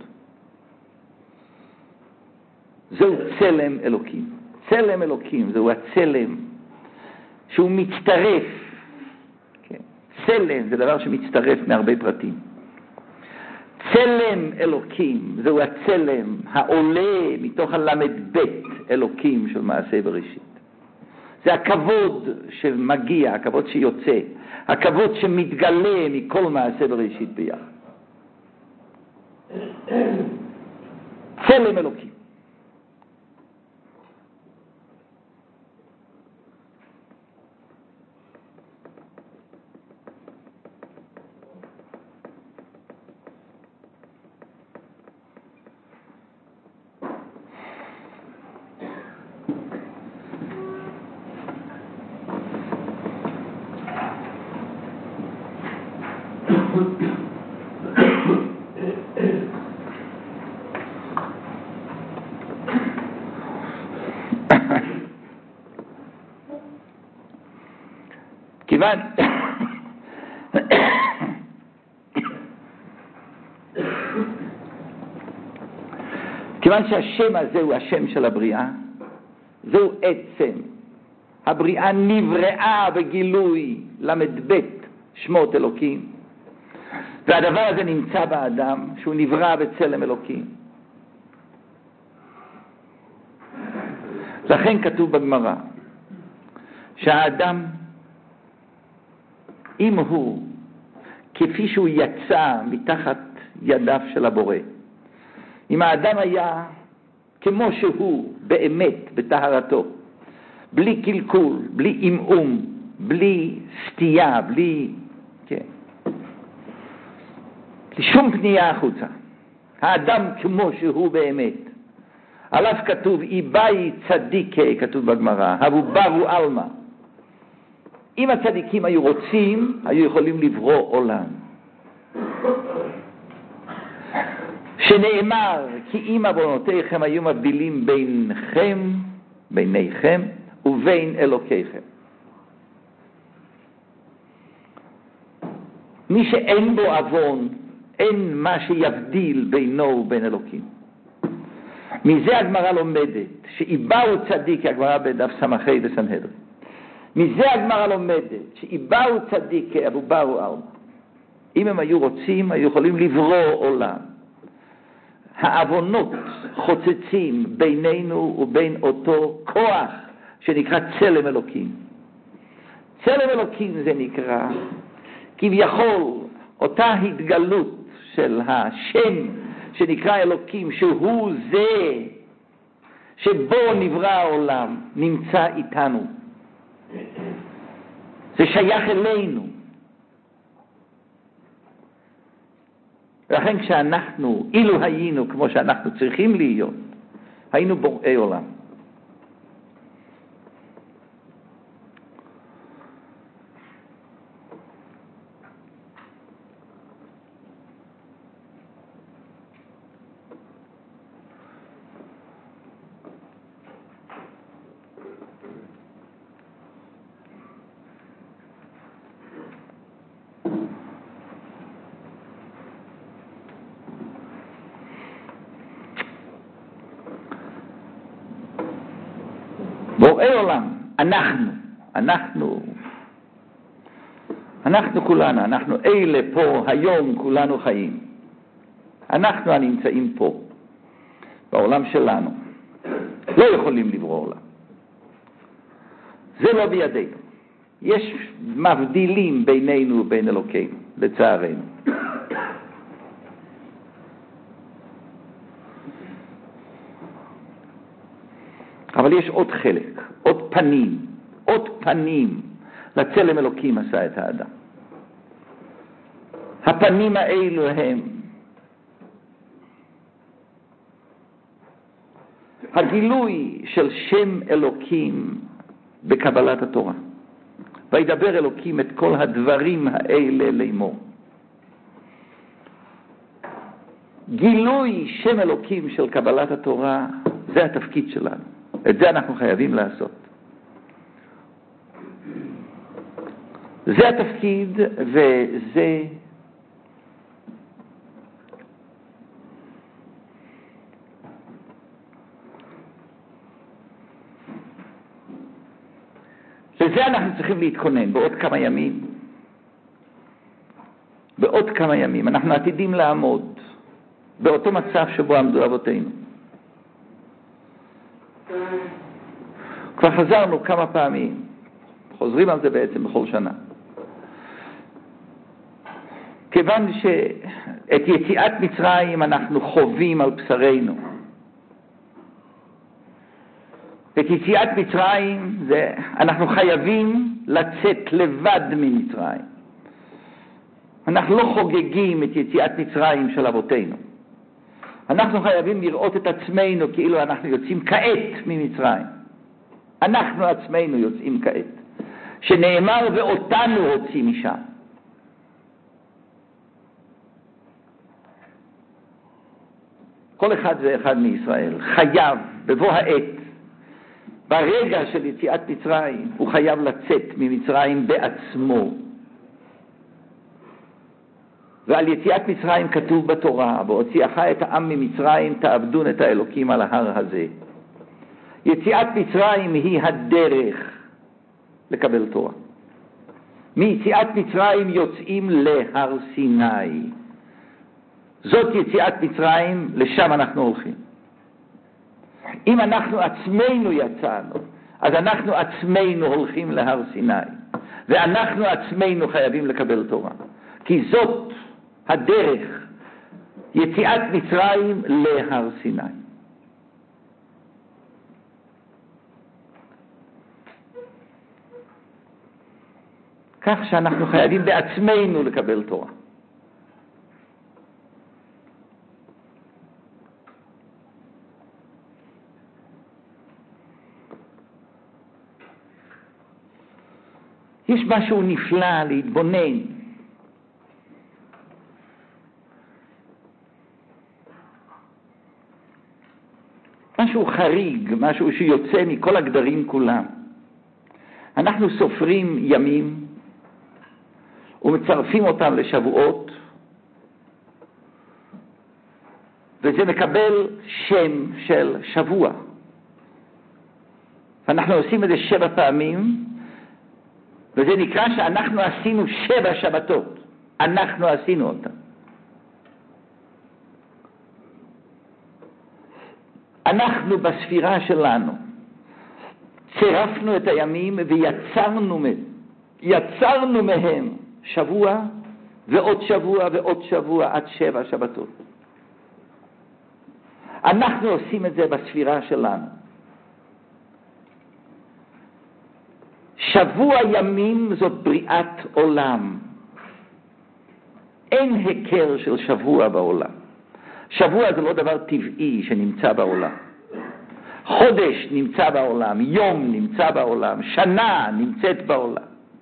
זהו צלם אלוקים. צלם אלוקים, זהו הצלם שהוא מצטרף. כן. צלם זה דבר שמצטרף מהרבה פרטים. צלם אלוקים, זהו הצלם העולה מתוך הלמד בית אלוקים של מעשה בראשית. זה הכבוד שמגיע, הכבוד שיוצא, הכבוד שמתגלה מכל מעשה בראשית ביחד. צלם אלוקים. כיוון כיוון שהשם הזה הוא השם של הבריאה, זהו עצם. הבריאה נבראה בגילוי למד ב' שמות אלוקים, והדבר הזה נמצא באדם שהוא נברא בצלם אלוקים. לכן כתוב בגמרא שהאדם, אם הוא כפי שהוא יצא מתחת ידיו של הבורא, אם האדם היה כמו שהוא באמת בטהרתו, בלי קלקול, בלי אימום, בלי סטייה, בלי, כן, בלי שום פנייה החוצה, האדם כמו שהוא באמת, עליו כתוב איבאי צדיקה, כתוב בגמרא, הבו ברו אלמה. אם הצדיקים היו רוצים, היו יכולים לברוא עולם. שנאמר, כי אם עוונותיכם היו מבדילים ביניכם, ביניכם ובין אלוקיכם. מי שאין בו עוון, אין מה שיבדיל בינו ובין אלוקים. מזה הגמרא לומדת, שאיבאו צדיק, הגמרא בדף סמכי בסנהדרין. מזה הגמרא לומדת, שאיבאו צדיק אבו ברו אלמה. אם הם היו רוצים, היו יכולים לברוא עולם. העוונות חוצצים בינינו ובין אותו כוח שנקרא צלם אלוקים. צלם אלוקים זה נקרא, כביכול, אותה התגלות של השם שנקרא אלוקים, שהוא זה שבו נברא העולם, נמצא איתנו. זה שייך אלינו. ולכן כשאנחנו, אילו היינו כמו שאנחנו צריכים להיות, היינו בוראי עולם. בוראי עולם, אנחנו, אנחנו, אנחנו כולנו, אנחנו אלה פה היום כולנו חיים. אנחנו הנמצאים פה, בעולם שלנו, לא יכולים לברוא עולם. זה לא בידינו. יש מבדילים בינינו ובין אלוקינו, לצערנו. אבל יש עוד חלק, עוד פנים, עוד פנים לצלם אלוקים עשה את האדם. הפנים האלו הם הגילוי של שם אלוקים בקבלת התורה. וידבר אלוקים את כל הדברים האלה לאמור. גילוי שם אלוקים של קבלת התורה, זה התפקיד שלנו. את זה אנחנו חייבים לעשות. זה התפקיד, וזה לזה אנחנו צריכים להתכונן בעוד כמה ימים. בעוד כמה ימים אנחנו עתידים לעמוד באותו מצב שבו עמדו אבותינו. כבר חזרנו כמה פעמים, חוזרים על זה בעצם בכל שנה. כיוון שאת יציאת מצרים אנחנו חווים על בשרנו. את יציאת מצרים זה, אנחנו חייבים לצאת לבד ממצרים. אנחנו לא חוגגים את יציאת מצרים של אבותינו. אנחנו חייבים לראות את עצמנו כאילו אנחנו יוצאים כעת ממצרים. אנחנו עצמנו יוצאים כעת. שנאמר ואותנו רוצים משם. כל אחד ואחד מישראל חייב בבוא העת, ברגע של יציאת מצרים, הוא חייב לצאת ממצרים בעצמו. ועל יציאת מצרים כתוב בתורה, והוציאך את העם ממצרים תעבדון את האלוקים על ההר הזה. יציאת מצרים היא הדרך לקבל תורה. מיציאת מצרים יוצאים להר סיני. זאת יציאת מצרים, לשם אנחנו הולכים. אם אנחנו עצמנו יצאנו, אז אנחנו עצמנו הולכים להר סיני, ואנחנו עצמנו חייבים לקבל תורה, כי זאת הדרך, יציאת מצרים להר סיני. כך שאנחנו חייבים בעצמנו לקבל תורה. יש משהו נפלא להתבונן. משהו חריג, משהו שיוצא מכל הגדרים כולם. אנחנו סופרים ימים ומצרפים אותם לשבועות, וזה מקבל שם של שבוע. ואנחנו עושים את זה שבע פעמים, וזה נקרא שאנחנו עשינו שבע שבתות. אנחנו עשינו אותם. אנחנו בספירה שלנו צירפנו את הימים ויצרנו מהם, יצרנו מהם שבוע ועוד שבוע ועוד שבוע עד שבע שבתות. אנחנו עושים את זה בספירה שלנו. שבוע ימים זאת בריאת עולם. אין הכר של שבוע בעולם. שבוע זה לא דבר טבעי שנמצא בעולם. חודש נמצא בעולם, יום נמצא בעולם, שנה נמצאת בעולם.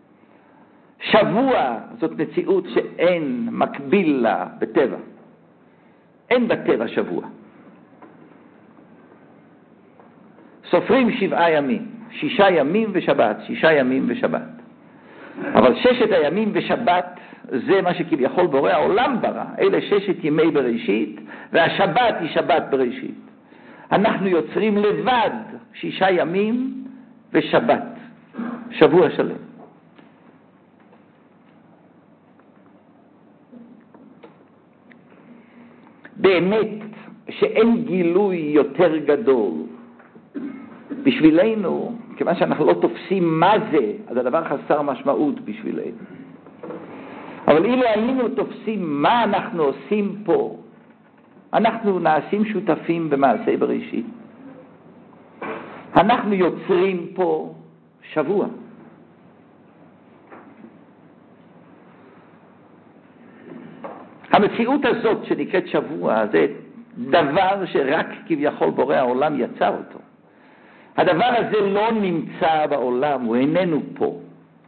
שבוע זאת מציאות שאין מקביל לה בטבע. אין בטבע שבוע. סופרים שבעה ימים, שישה ימים ושבת, שישה ימים ושבת. אבל ששת הימים ושבת זה מה שכביכול בורא העולם ברא. אלה ששת ימי בראשית, והשבת היא שבת בראשית. אנחנו יוצרים לבד שישה ימים ושבת, שבוע שלם. באמת שאין גילוי יותר גדול בשבילנו, כיוון שאנחנו לא תופסים מה זה, אז הדבר חסר משמעות בשבילנו. אבל אילו היינו תופסים מה אנחנו עושים פה, אנחנו נעשים שותפים במעשה בראשית. אנחנו יוצרים פה שבוע. המציאות הזאת שנקראת שבוע, זה דבר שרק כביכול בורא העולם יצר אותו. הדבר הזה לא נמצא בעולם, הוא איננו פה.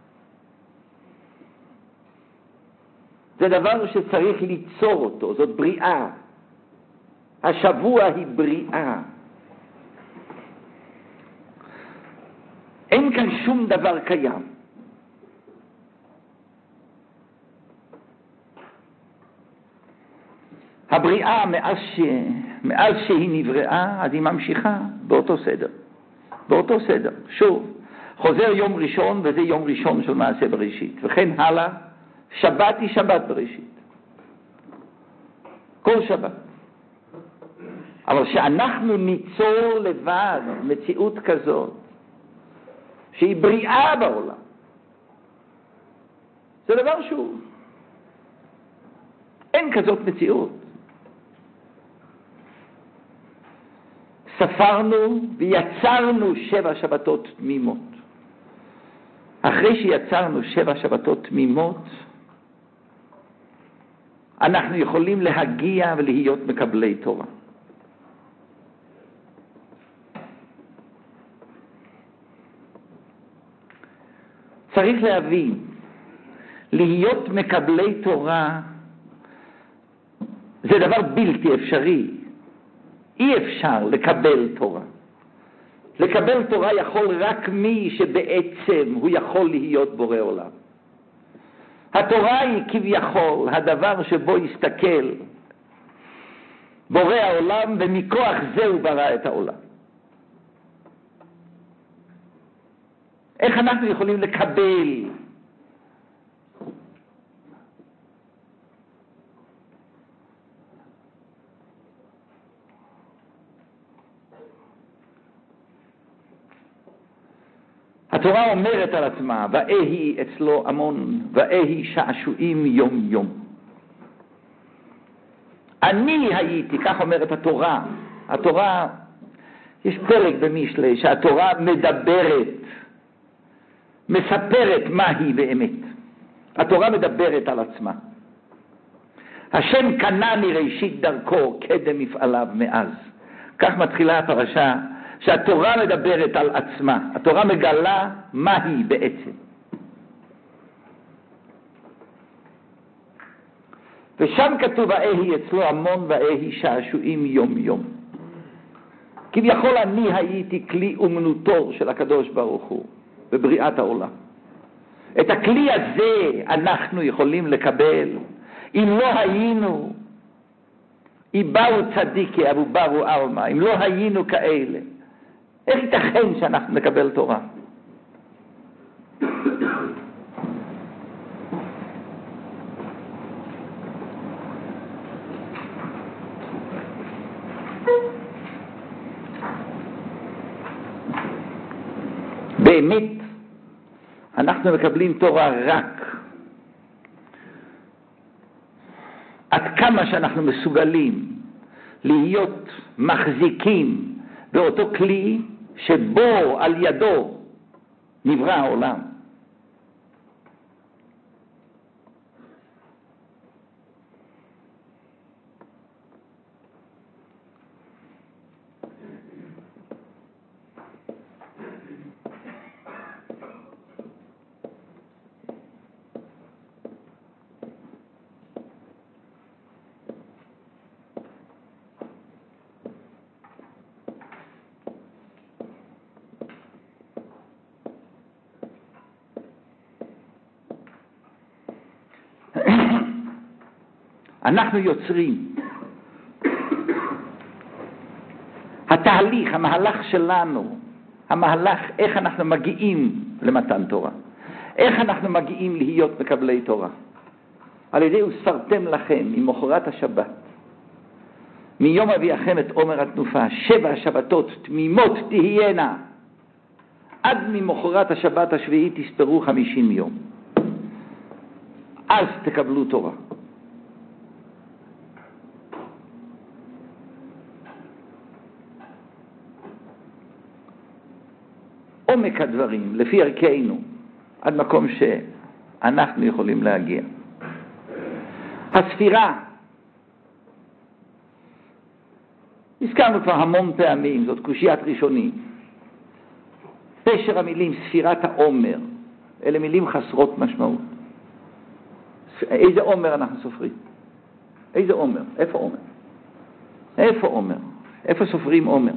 זה דבר שצריך ליצור אותו, זאת בריאה. השבוע היא בריאה. אין כאן שום דבר קיים. הבריאה מאז, ש... מאז שהיא נבראה, אז היא ממשיכה באותו סדר. באותו סדר. שוב, חוזר יום ראשון, וזה יום ראשון של מעשה בראשית. וכן הלאה, שבת היא שבת בראשית. כל שבת. אבל שאנחנו ניצור לבד מציאות כזאת, שהיא בריאה בעולם, זה דבר שהוא, אין כזאת מציאות. ספרנו ויצרנו שבע שבתות תמימות. אחרי שיצרנו שבע שבתות תמימות, אנחנו יכולים להגיע ולהיות מקבלי תורה. צריך להבין, להיות מקבלי תורה זה דבר בלתי אפשרי. אי אפשר לקבל תורה. לקבל תורה יכול רק מי שבעצם הוא יכול להיות בורא עולם. התורה היא כביכול הדבר שבו יסתכל בורא העולם, ומכוח זה הוא ברא את העולם. איך אנחנו יכולים לקבל התורה אומרת על עצמה, ואהי אצלו המון, ואהי שעשועים יום יום. אני הייתי, כך אומרת התורה. התורה, יש פרק במשלי שהתורה מדברת, מספרת מה היא באמת. התורה מדברת על עצמה. השם קנה מראשית דרכו קדם מפעליו מאז. כך מתחילה הפרשה, שהתורה מדברת על עצמה. התורה מגלה מה היא בעצם. ושם כתוב, ואהי אצלו המון ואהי שעשועים יום יום. כביכול אני הייתי כלי אומנותו של הקדוש ברוך הוא בבריאת העולם. את הכלי הזה אנחנו יכולים לקבל אם לא היינו איבאו צדיקי אבו ברו אלמה, אם לא היינו כאלה. איך ייתכן שאנחנו נקבל תורה? באמת אנחנו מקבלים תורה רק עד כמה שאנחנו מסוגלים להיות מחזיקים באותו כלי שבו על ידו נברא העולם. אנחנו יוצרים. התהליך, המהלך שלנו, המהלך איך אנחנו מגיעים למתן תורה. איך אנחנו מגיעים להיות מקבלי תורה. על ידי וספרתם לכם ממחרת השבת. מיום אביאכם את עומר התנופה, שבע שבתות תמימות תהיינה. עד ממחרת השבת השביעית תספרו חמישים יום. אז תקבלו תורה. עומק הדברים, לפי ערכנו, עד מקום שאנחנו יכולים להגיע. הספירה, הזכרנו כבר המון פעמים, זאת קושיית ראשונים. פשר המילים, ספירת העומר, אלה מילים חסרות משמעות. איזה עומר אנחנו סופרים? איזה עומר? איפה עומר? איפה עומר? איפה סופרים עומר?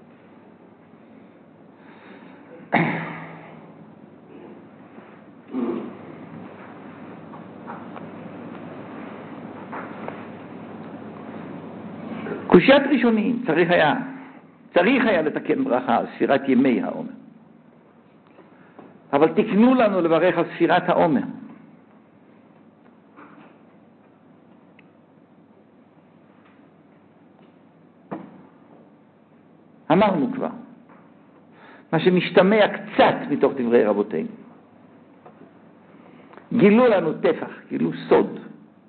קושיית ראשונים, צריך היה, צריך היה לתקן ברכה על ספירת ימי העומר. אבל תקנו לנו לברך על ספירת העומר. אמרנו כבר, מה שמשתמע קצת מתוך דברי רבותינו. גילו לנו טפח, גילו סוד.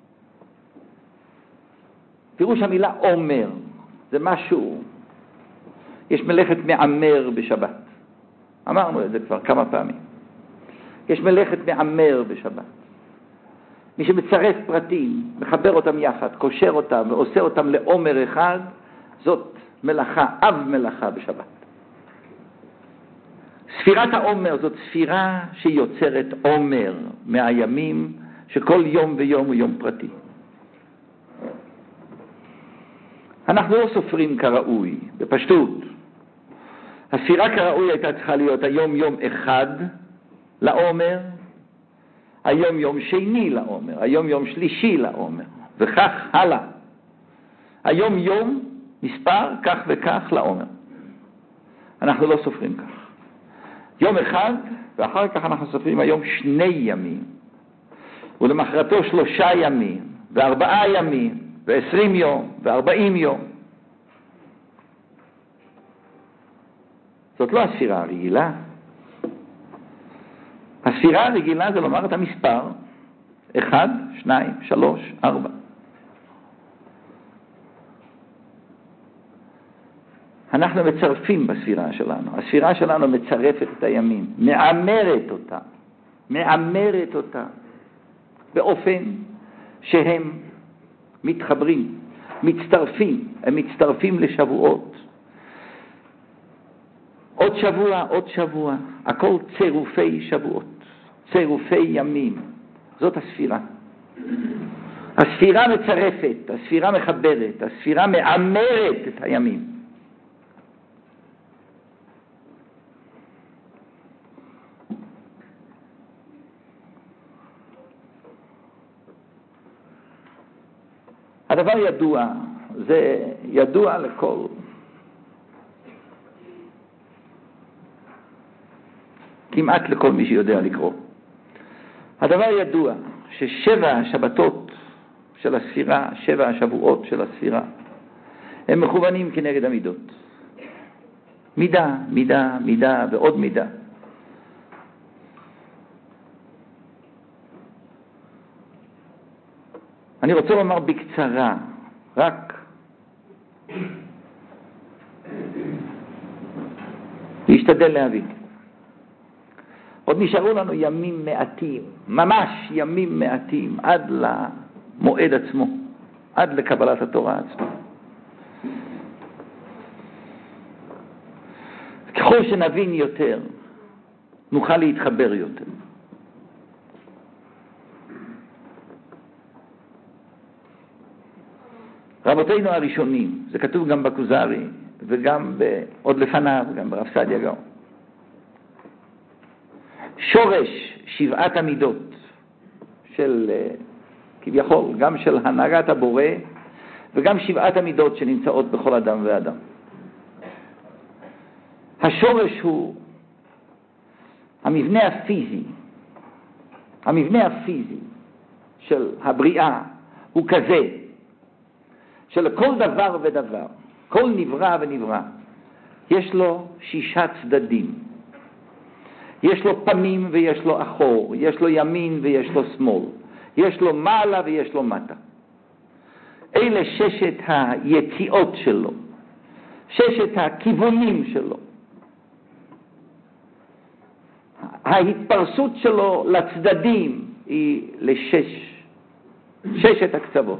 פירוש המילה עומר, זה משהו, יש מלאכת מעמר בשבת. אמרנו את זה כבר כמה פעמים. יש מלאכת מעמר בשבת. מי שמצרף פרטים, מחבר אותם יחד, קושר אותם ועושה אותם לעומר אחד, זאת מלאכה, אב מלאכה בשבת. ספירת העומר זאת ספירה שיוצרת עומר מהימים, שכל יום ויום הוא יום פרטי. אנחנו לא סופרים כראוי, בפשטות. הספירה כראוי הייתה צריכה להיות היום יום אחד לעומר, היום יום שני לעומר, היום יום שלישי לעומר, וכך הלאה. היום יום מספר כך וכך לעומר. אנחנו לא סופרים כך. יום אחד, ואחר כך אנחנו סופרים היום שני ימים, ולמחרתו שלושה ימים, וארבעה ימים, ועשרים יום, וארבעים יום. זאת לא הספירה הרגילה. הספירה הרגילה זה לומר את המספר, אחד, שניים, שלוש, ארבע. אנחנו מצרפים בספירה שלנו. הספירה שלנו מצרפת את הימים, מעמרת אותה, מעמרת אותה, באופן שהם מתחברים, מצטרפים, הם מצטרפים לשבועות. עוד שבוע, עוד שבוע, הכל צירופי שבועות, צירופי ימים. זאת הספירה. הספירה מצרפת, הספירה מחברת, הספירה מעמרת את הימים. הדבר ידוע, זה ידוע לכל. כמעט לכל מי שיודע לקרוא. הדבר ידוע ששבע השבתות של הספירה, שבע השבועות של הספירה, הם מכוונים כנגד המידות. מידה, מידה, מידה ועוד מידה. אני רוצה לומר בקצרה, רק להשתדל להבין. עוד נשארו לנו ימים מעטים, ממש ימים מעטים, עד למועד עצמו, עד לקבלת התורה עצמה. ככל שנבין יותר, נוכל להתחבר יותר. רבותינו הראשונים, זה כתוב גם בכוזרי, וגם עוד לפניו, גם ברב סעדיה גאון. שורש שבעת המידות של, כביכול, גם של הנהגת הבורא, וגם שבעת המידות שנמצאות בכל אדם ואדם. השורש הוא המבנה הפיזי. המבנה הפיזי של הבריאה הוא כזה, שלכל דבר ודבר, כל נברא ונברא, יש לו שישה צדדים. יש לו פנים ויש לו אחור, יש לו ימין ויש לו שמאל, יש לו מעלה ויש לו מטה. אלה ששת היציאות שלו, ששת הכיוונים שלו. ההתפרסות שלו לצדדים היא לשש, ששת הקצוות.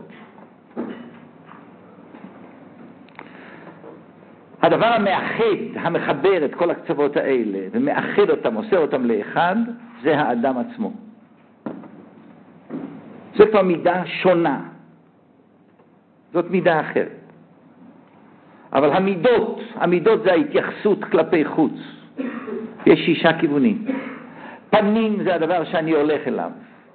הדבר המאחד, המחבר את כל הקצוות האלה ומאחד אותם, עושה אותם לאחד, זה האדם עצמו. זו כבר מידה שונה. זאת מידה אחרת. אבל המידות, המידות זה ההתייחסות כלפי חוץ. יש שישה כיוונים. פנים זה הדבר שאני הולך אליו.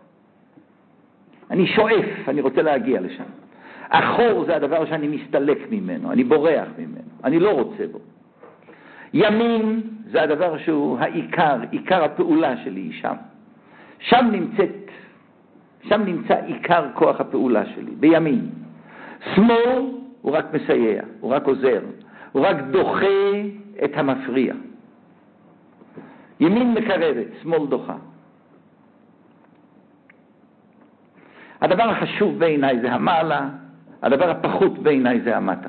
אני שואף, אני רוצה להגיע לשם. אחור זה הדבר שאני מסתלק ממנו, אני בורח ממנו, אני לא רוצה בו. ימין זה הדבר שהוא העיקר, עיקר הפעולה שלי שם. שם נמצאת, שם נמצא עיקר כוח הפעולה שלי, בימין. שמאל הוא רק מסייע, הוא רק עוזר, הוא רק דוחה את המפריע. ימין מקרבת, שמאל דוחה. הדבר החשוב בעיניי זה המעלה, הדבר הפחות בעיניי זה המטה.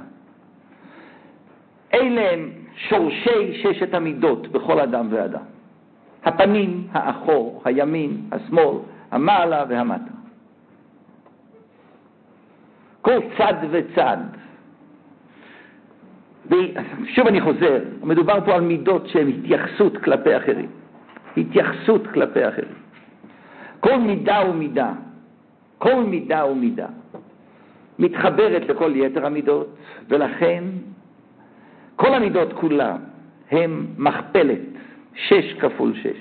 אלה הם שורשי ששת המידות בכל אדם ואדם. הפנים, האחור, הימין, השמאל, המעלה והמטה. כל צד וצד. שוב אני חוזר, מדובר פה על מידות שהן התייחסות כלפי אחרים. התייחסות כלפי אחרים. כל מידה ומידה. כל מידה ומידה. מתחברת לכל יתר המידות, ולכן כל המידות כולם הם מכפלת, שש כפול שש.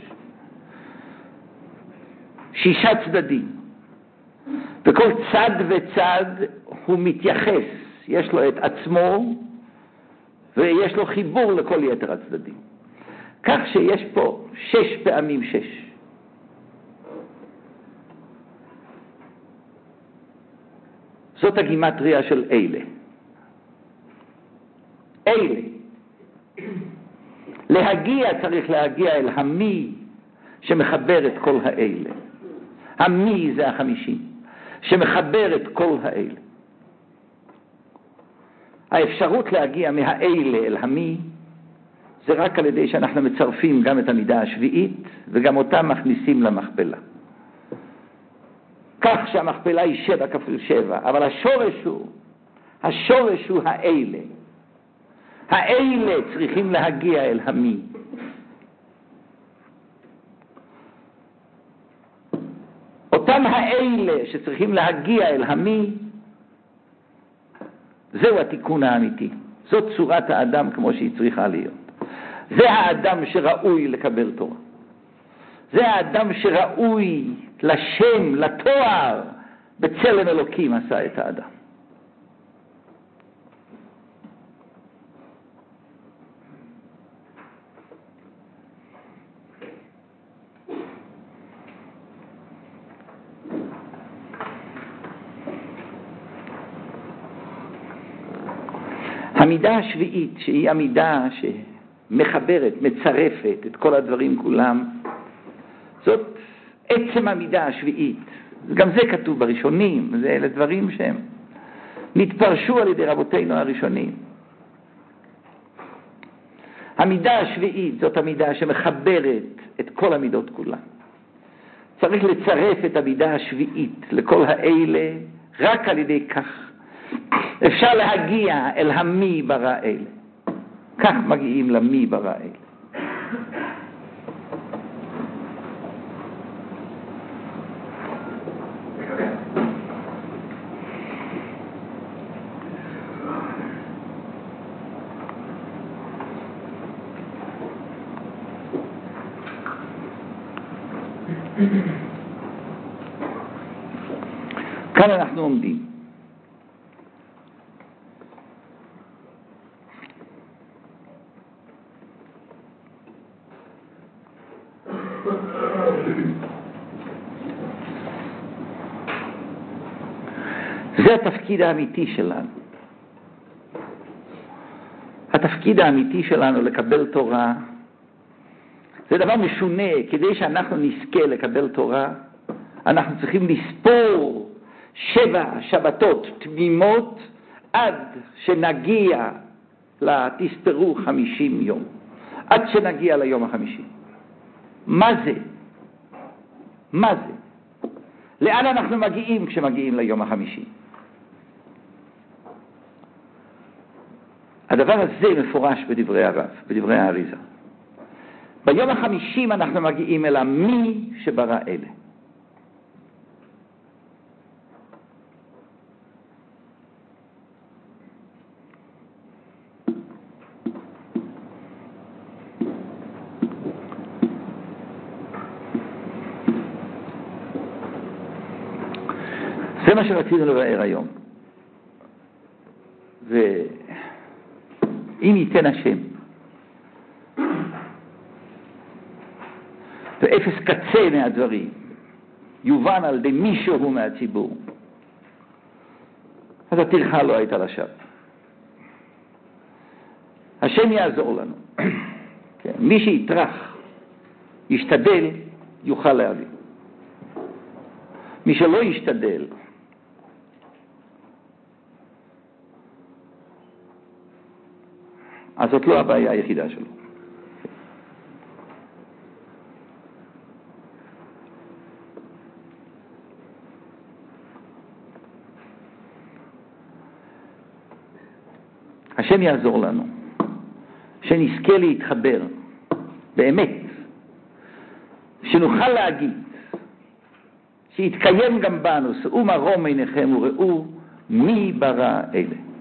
שישה צדדים. וכל צד וצד הוא מתייחס, יש לו את עצמו, ויש לו חיבור לכל יתר הצדדים. כך שיש פה שש פעמים שש. זאת הגימטריה של אלה. אלה. להגיע צריך להגיע אל המי שמחבר את כל האלה. המי זה החמישים, שמחבר את כל האלה. האפשרות להגיע מהאלה אל המי זה רק על ידי שאנחנו מצרפים גם את המידה השביעית וגם אותה מכניסים למכפלה. כך שהמכפלה היא שבע כפול שבע, אבל השורש הוא, השורש הוא האלה. האלה צריכים להגיע אל המי. אותם האלה שצריכים להגיע אל המי, זהו התיקון האמיתי. זאת צורת האדם כמו שהיא צריכה להיות. זה האדם שראוי לקבל תורה. זה האדם שראוי לשם, לתואר, בצלם אלוקים עשה את האדם. המידה השביעית, שהיא המידה שמחברת, מצרפת את כל הדברים כולם, זאת עצם המידה השביעית. גם זה כתוב בראשונים, זה אלה דברים שהם נתפרשו על ידי רבותינו הראשונים. המידה השביעית זאת המידה שמחברת את כל המידות כולם. צריך לצרף את המידה השביעית לכל האלה, רק על ידי כך אפשר להגיע אל המי ברא אלה. כך מגיעים למי ברא אלה. כאן אנחנו עומדים. זה התפקיד האמיתי שלנו. התפקיד האמיתי שלנו לקבל תורה זה דבר משונה. כדי שאנחנו נזכה לקבל תורה, אנחנו צריכים לספור שבע שבתות תמימות עד שנגיע לתספרו חמישים יום. עד שנגיע ליום החמישי. מה זה? מה זה? לאן אנחנו מגיעים כשמגיעים ליום החמישי? הדבר הזה מפורש בדברי הרב, בדברי האריזה. ביום החמישים אנחנו מגיעים אל המי שברא אלה. זה מה שרצינו לבאר היום. ואם ייתן השם, ואפס קצה מהדברים יובן על ידי מישהו מהציבור, אז הטרחה לא הייתה לשווא. השם יעזור לנו. כן. מי שיטרח, ישתדל, יוכל להבין. מי שלא ישתדל, אז זאת לא הבעיה היחידה שלו. השם יעזור לנו, שנזכה להתחבר, באמת, שנוכל להגיד, שיתקיים גם בנו, שאו מרום עיניכם וראו מי ברא אלה?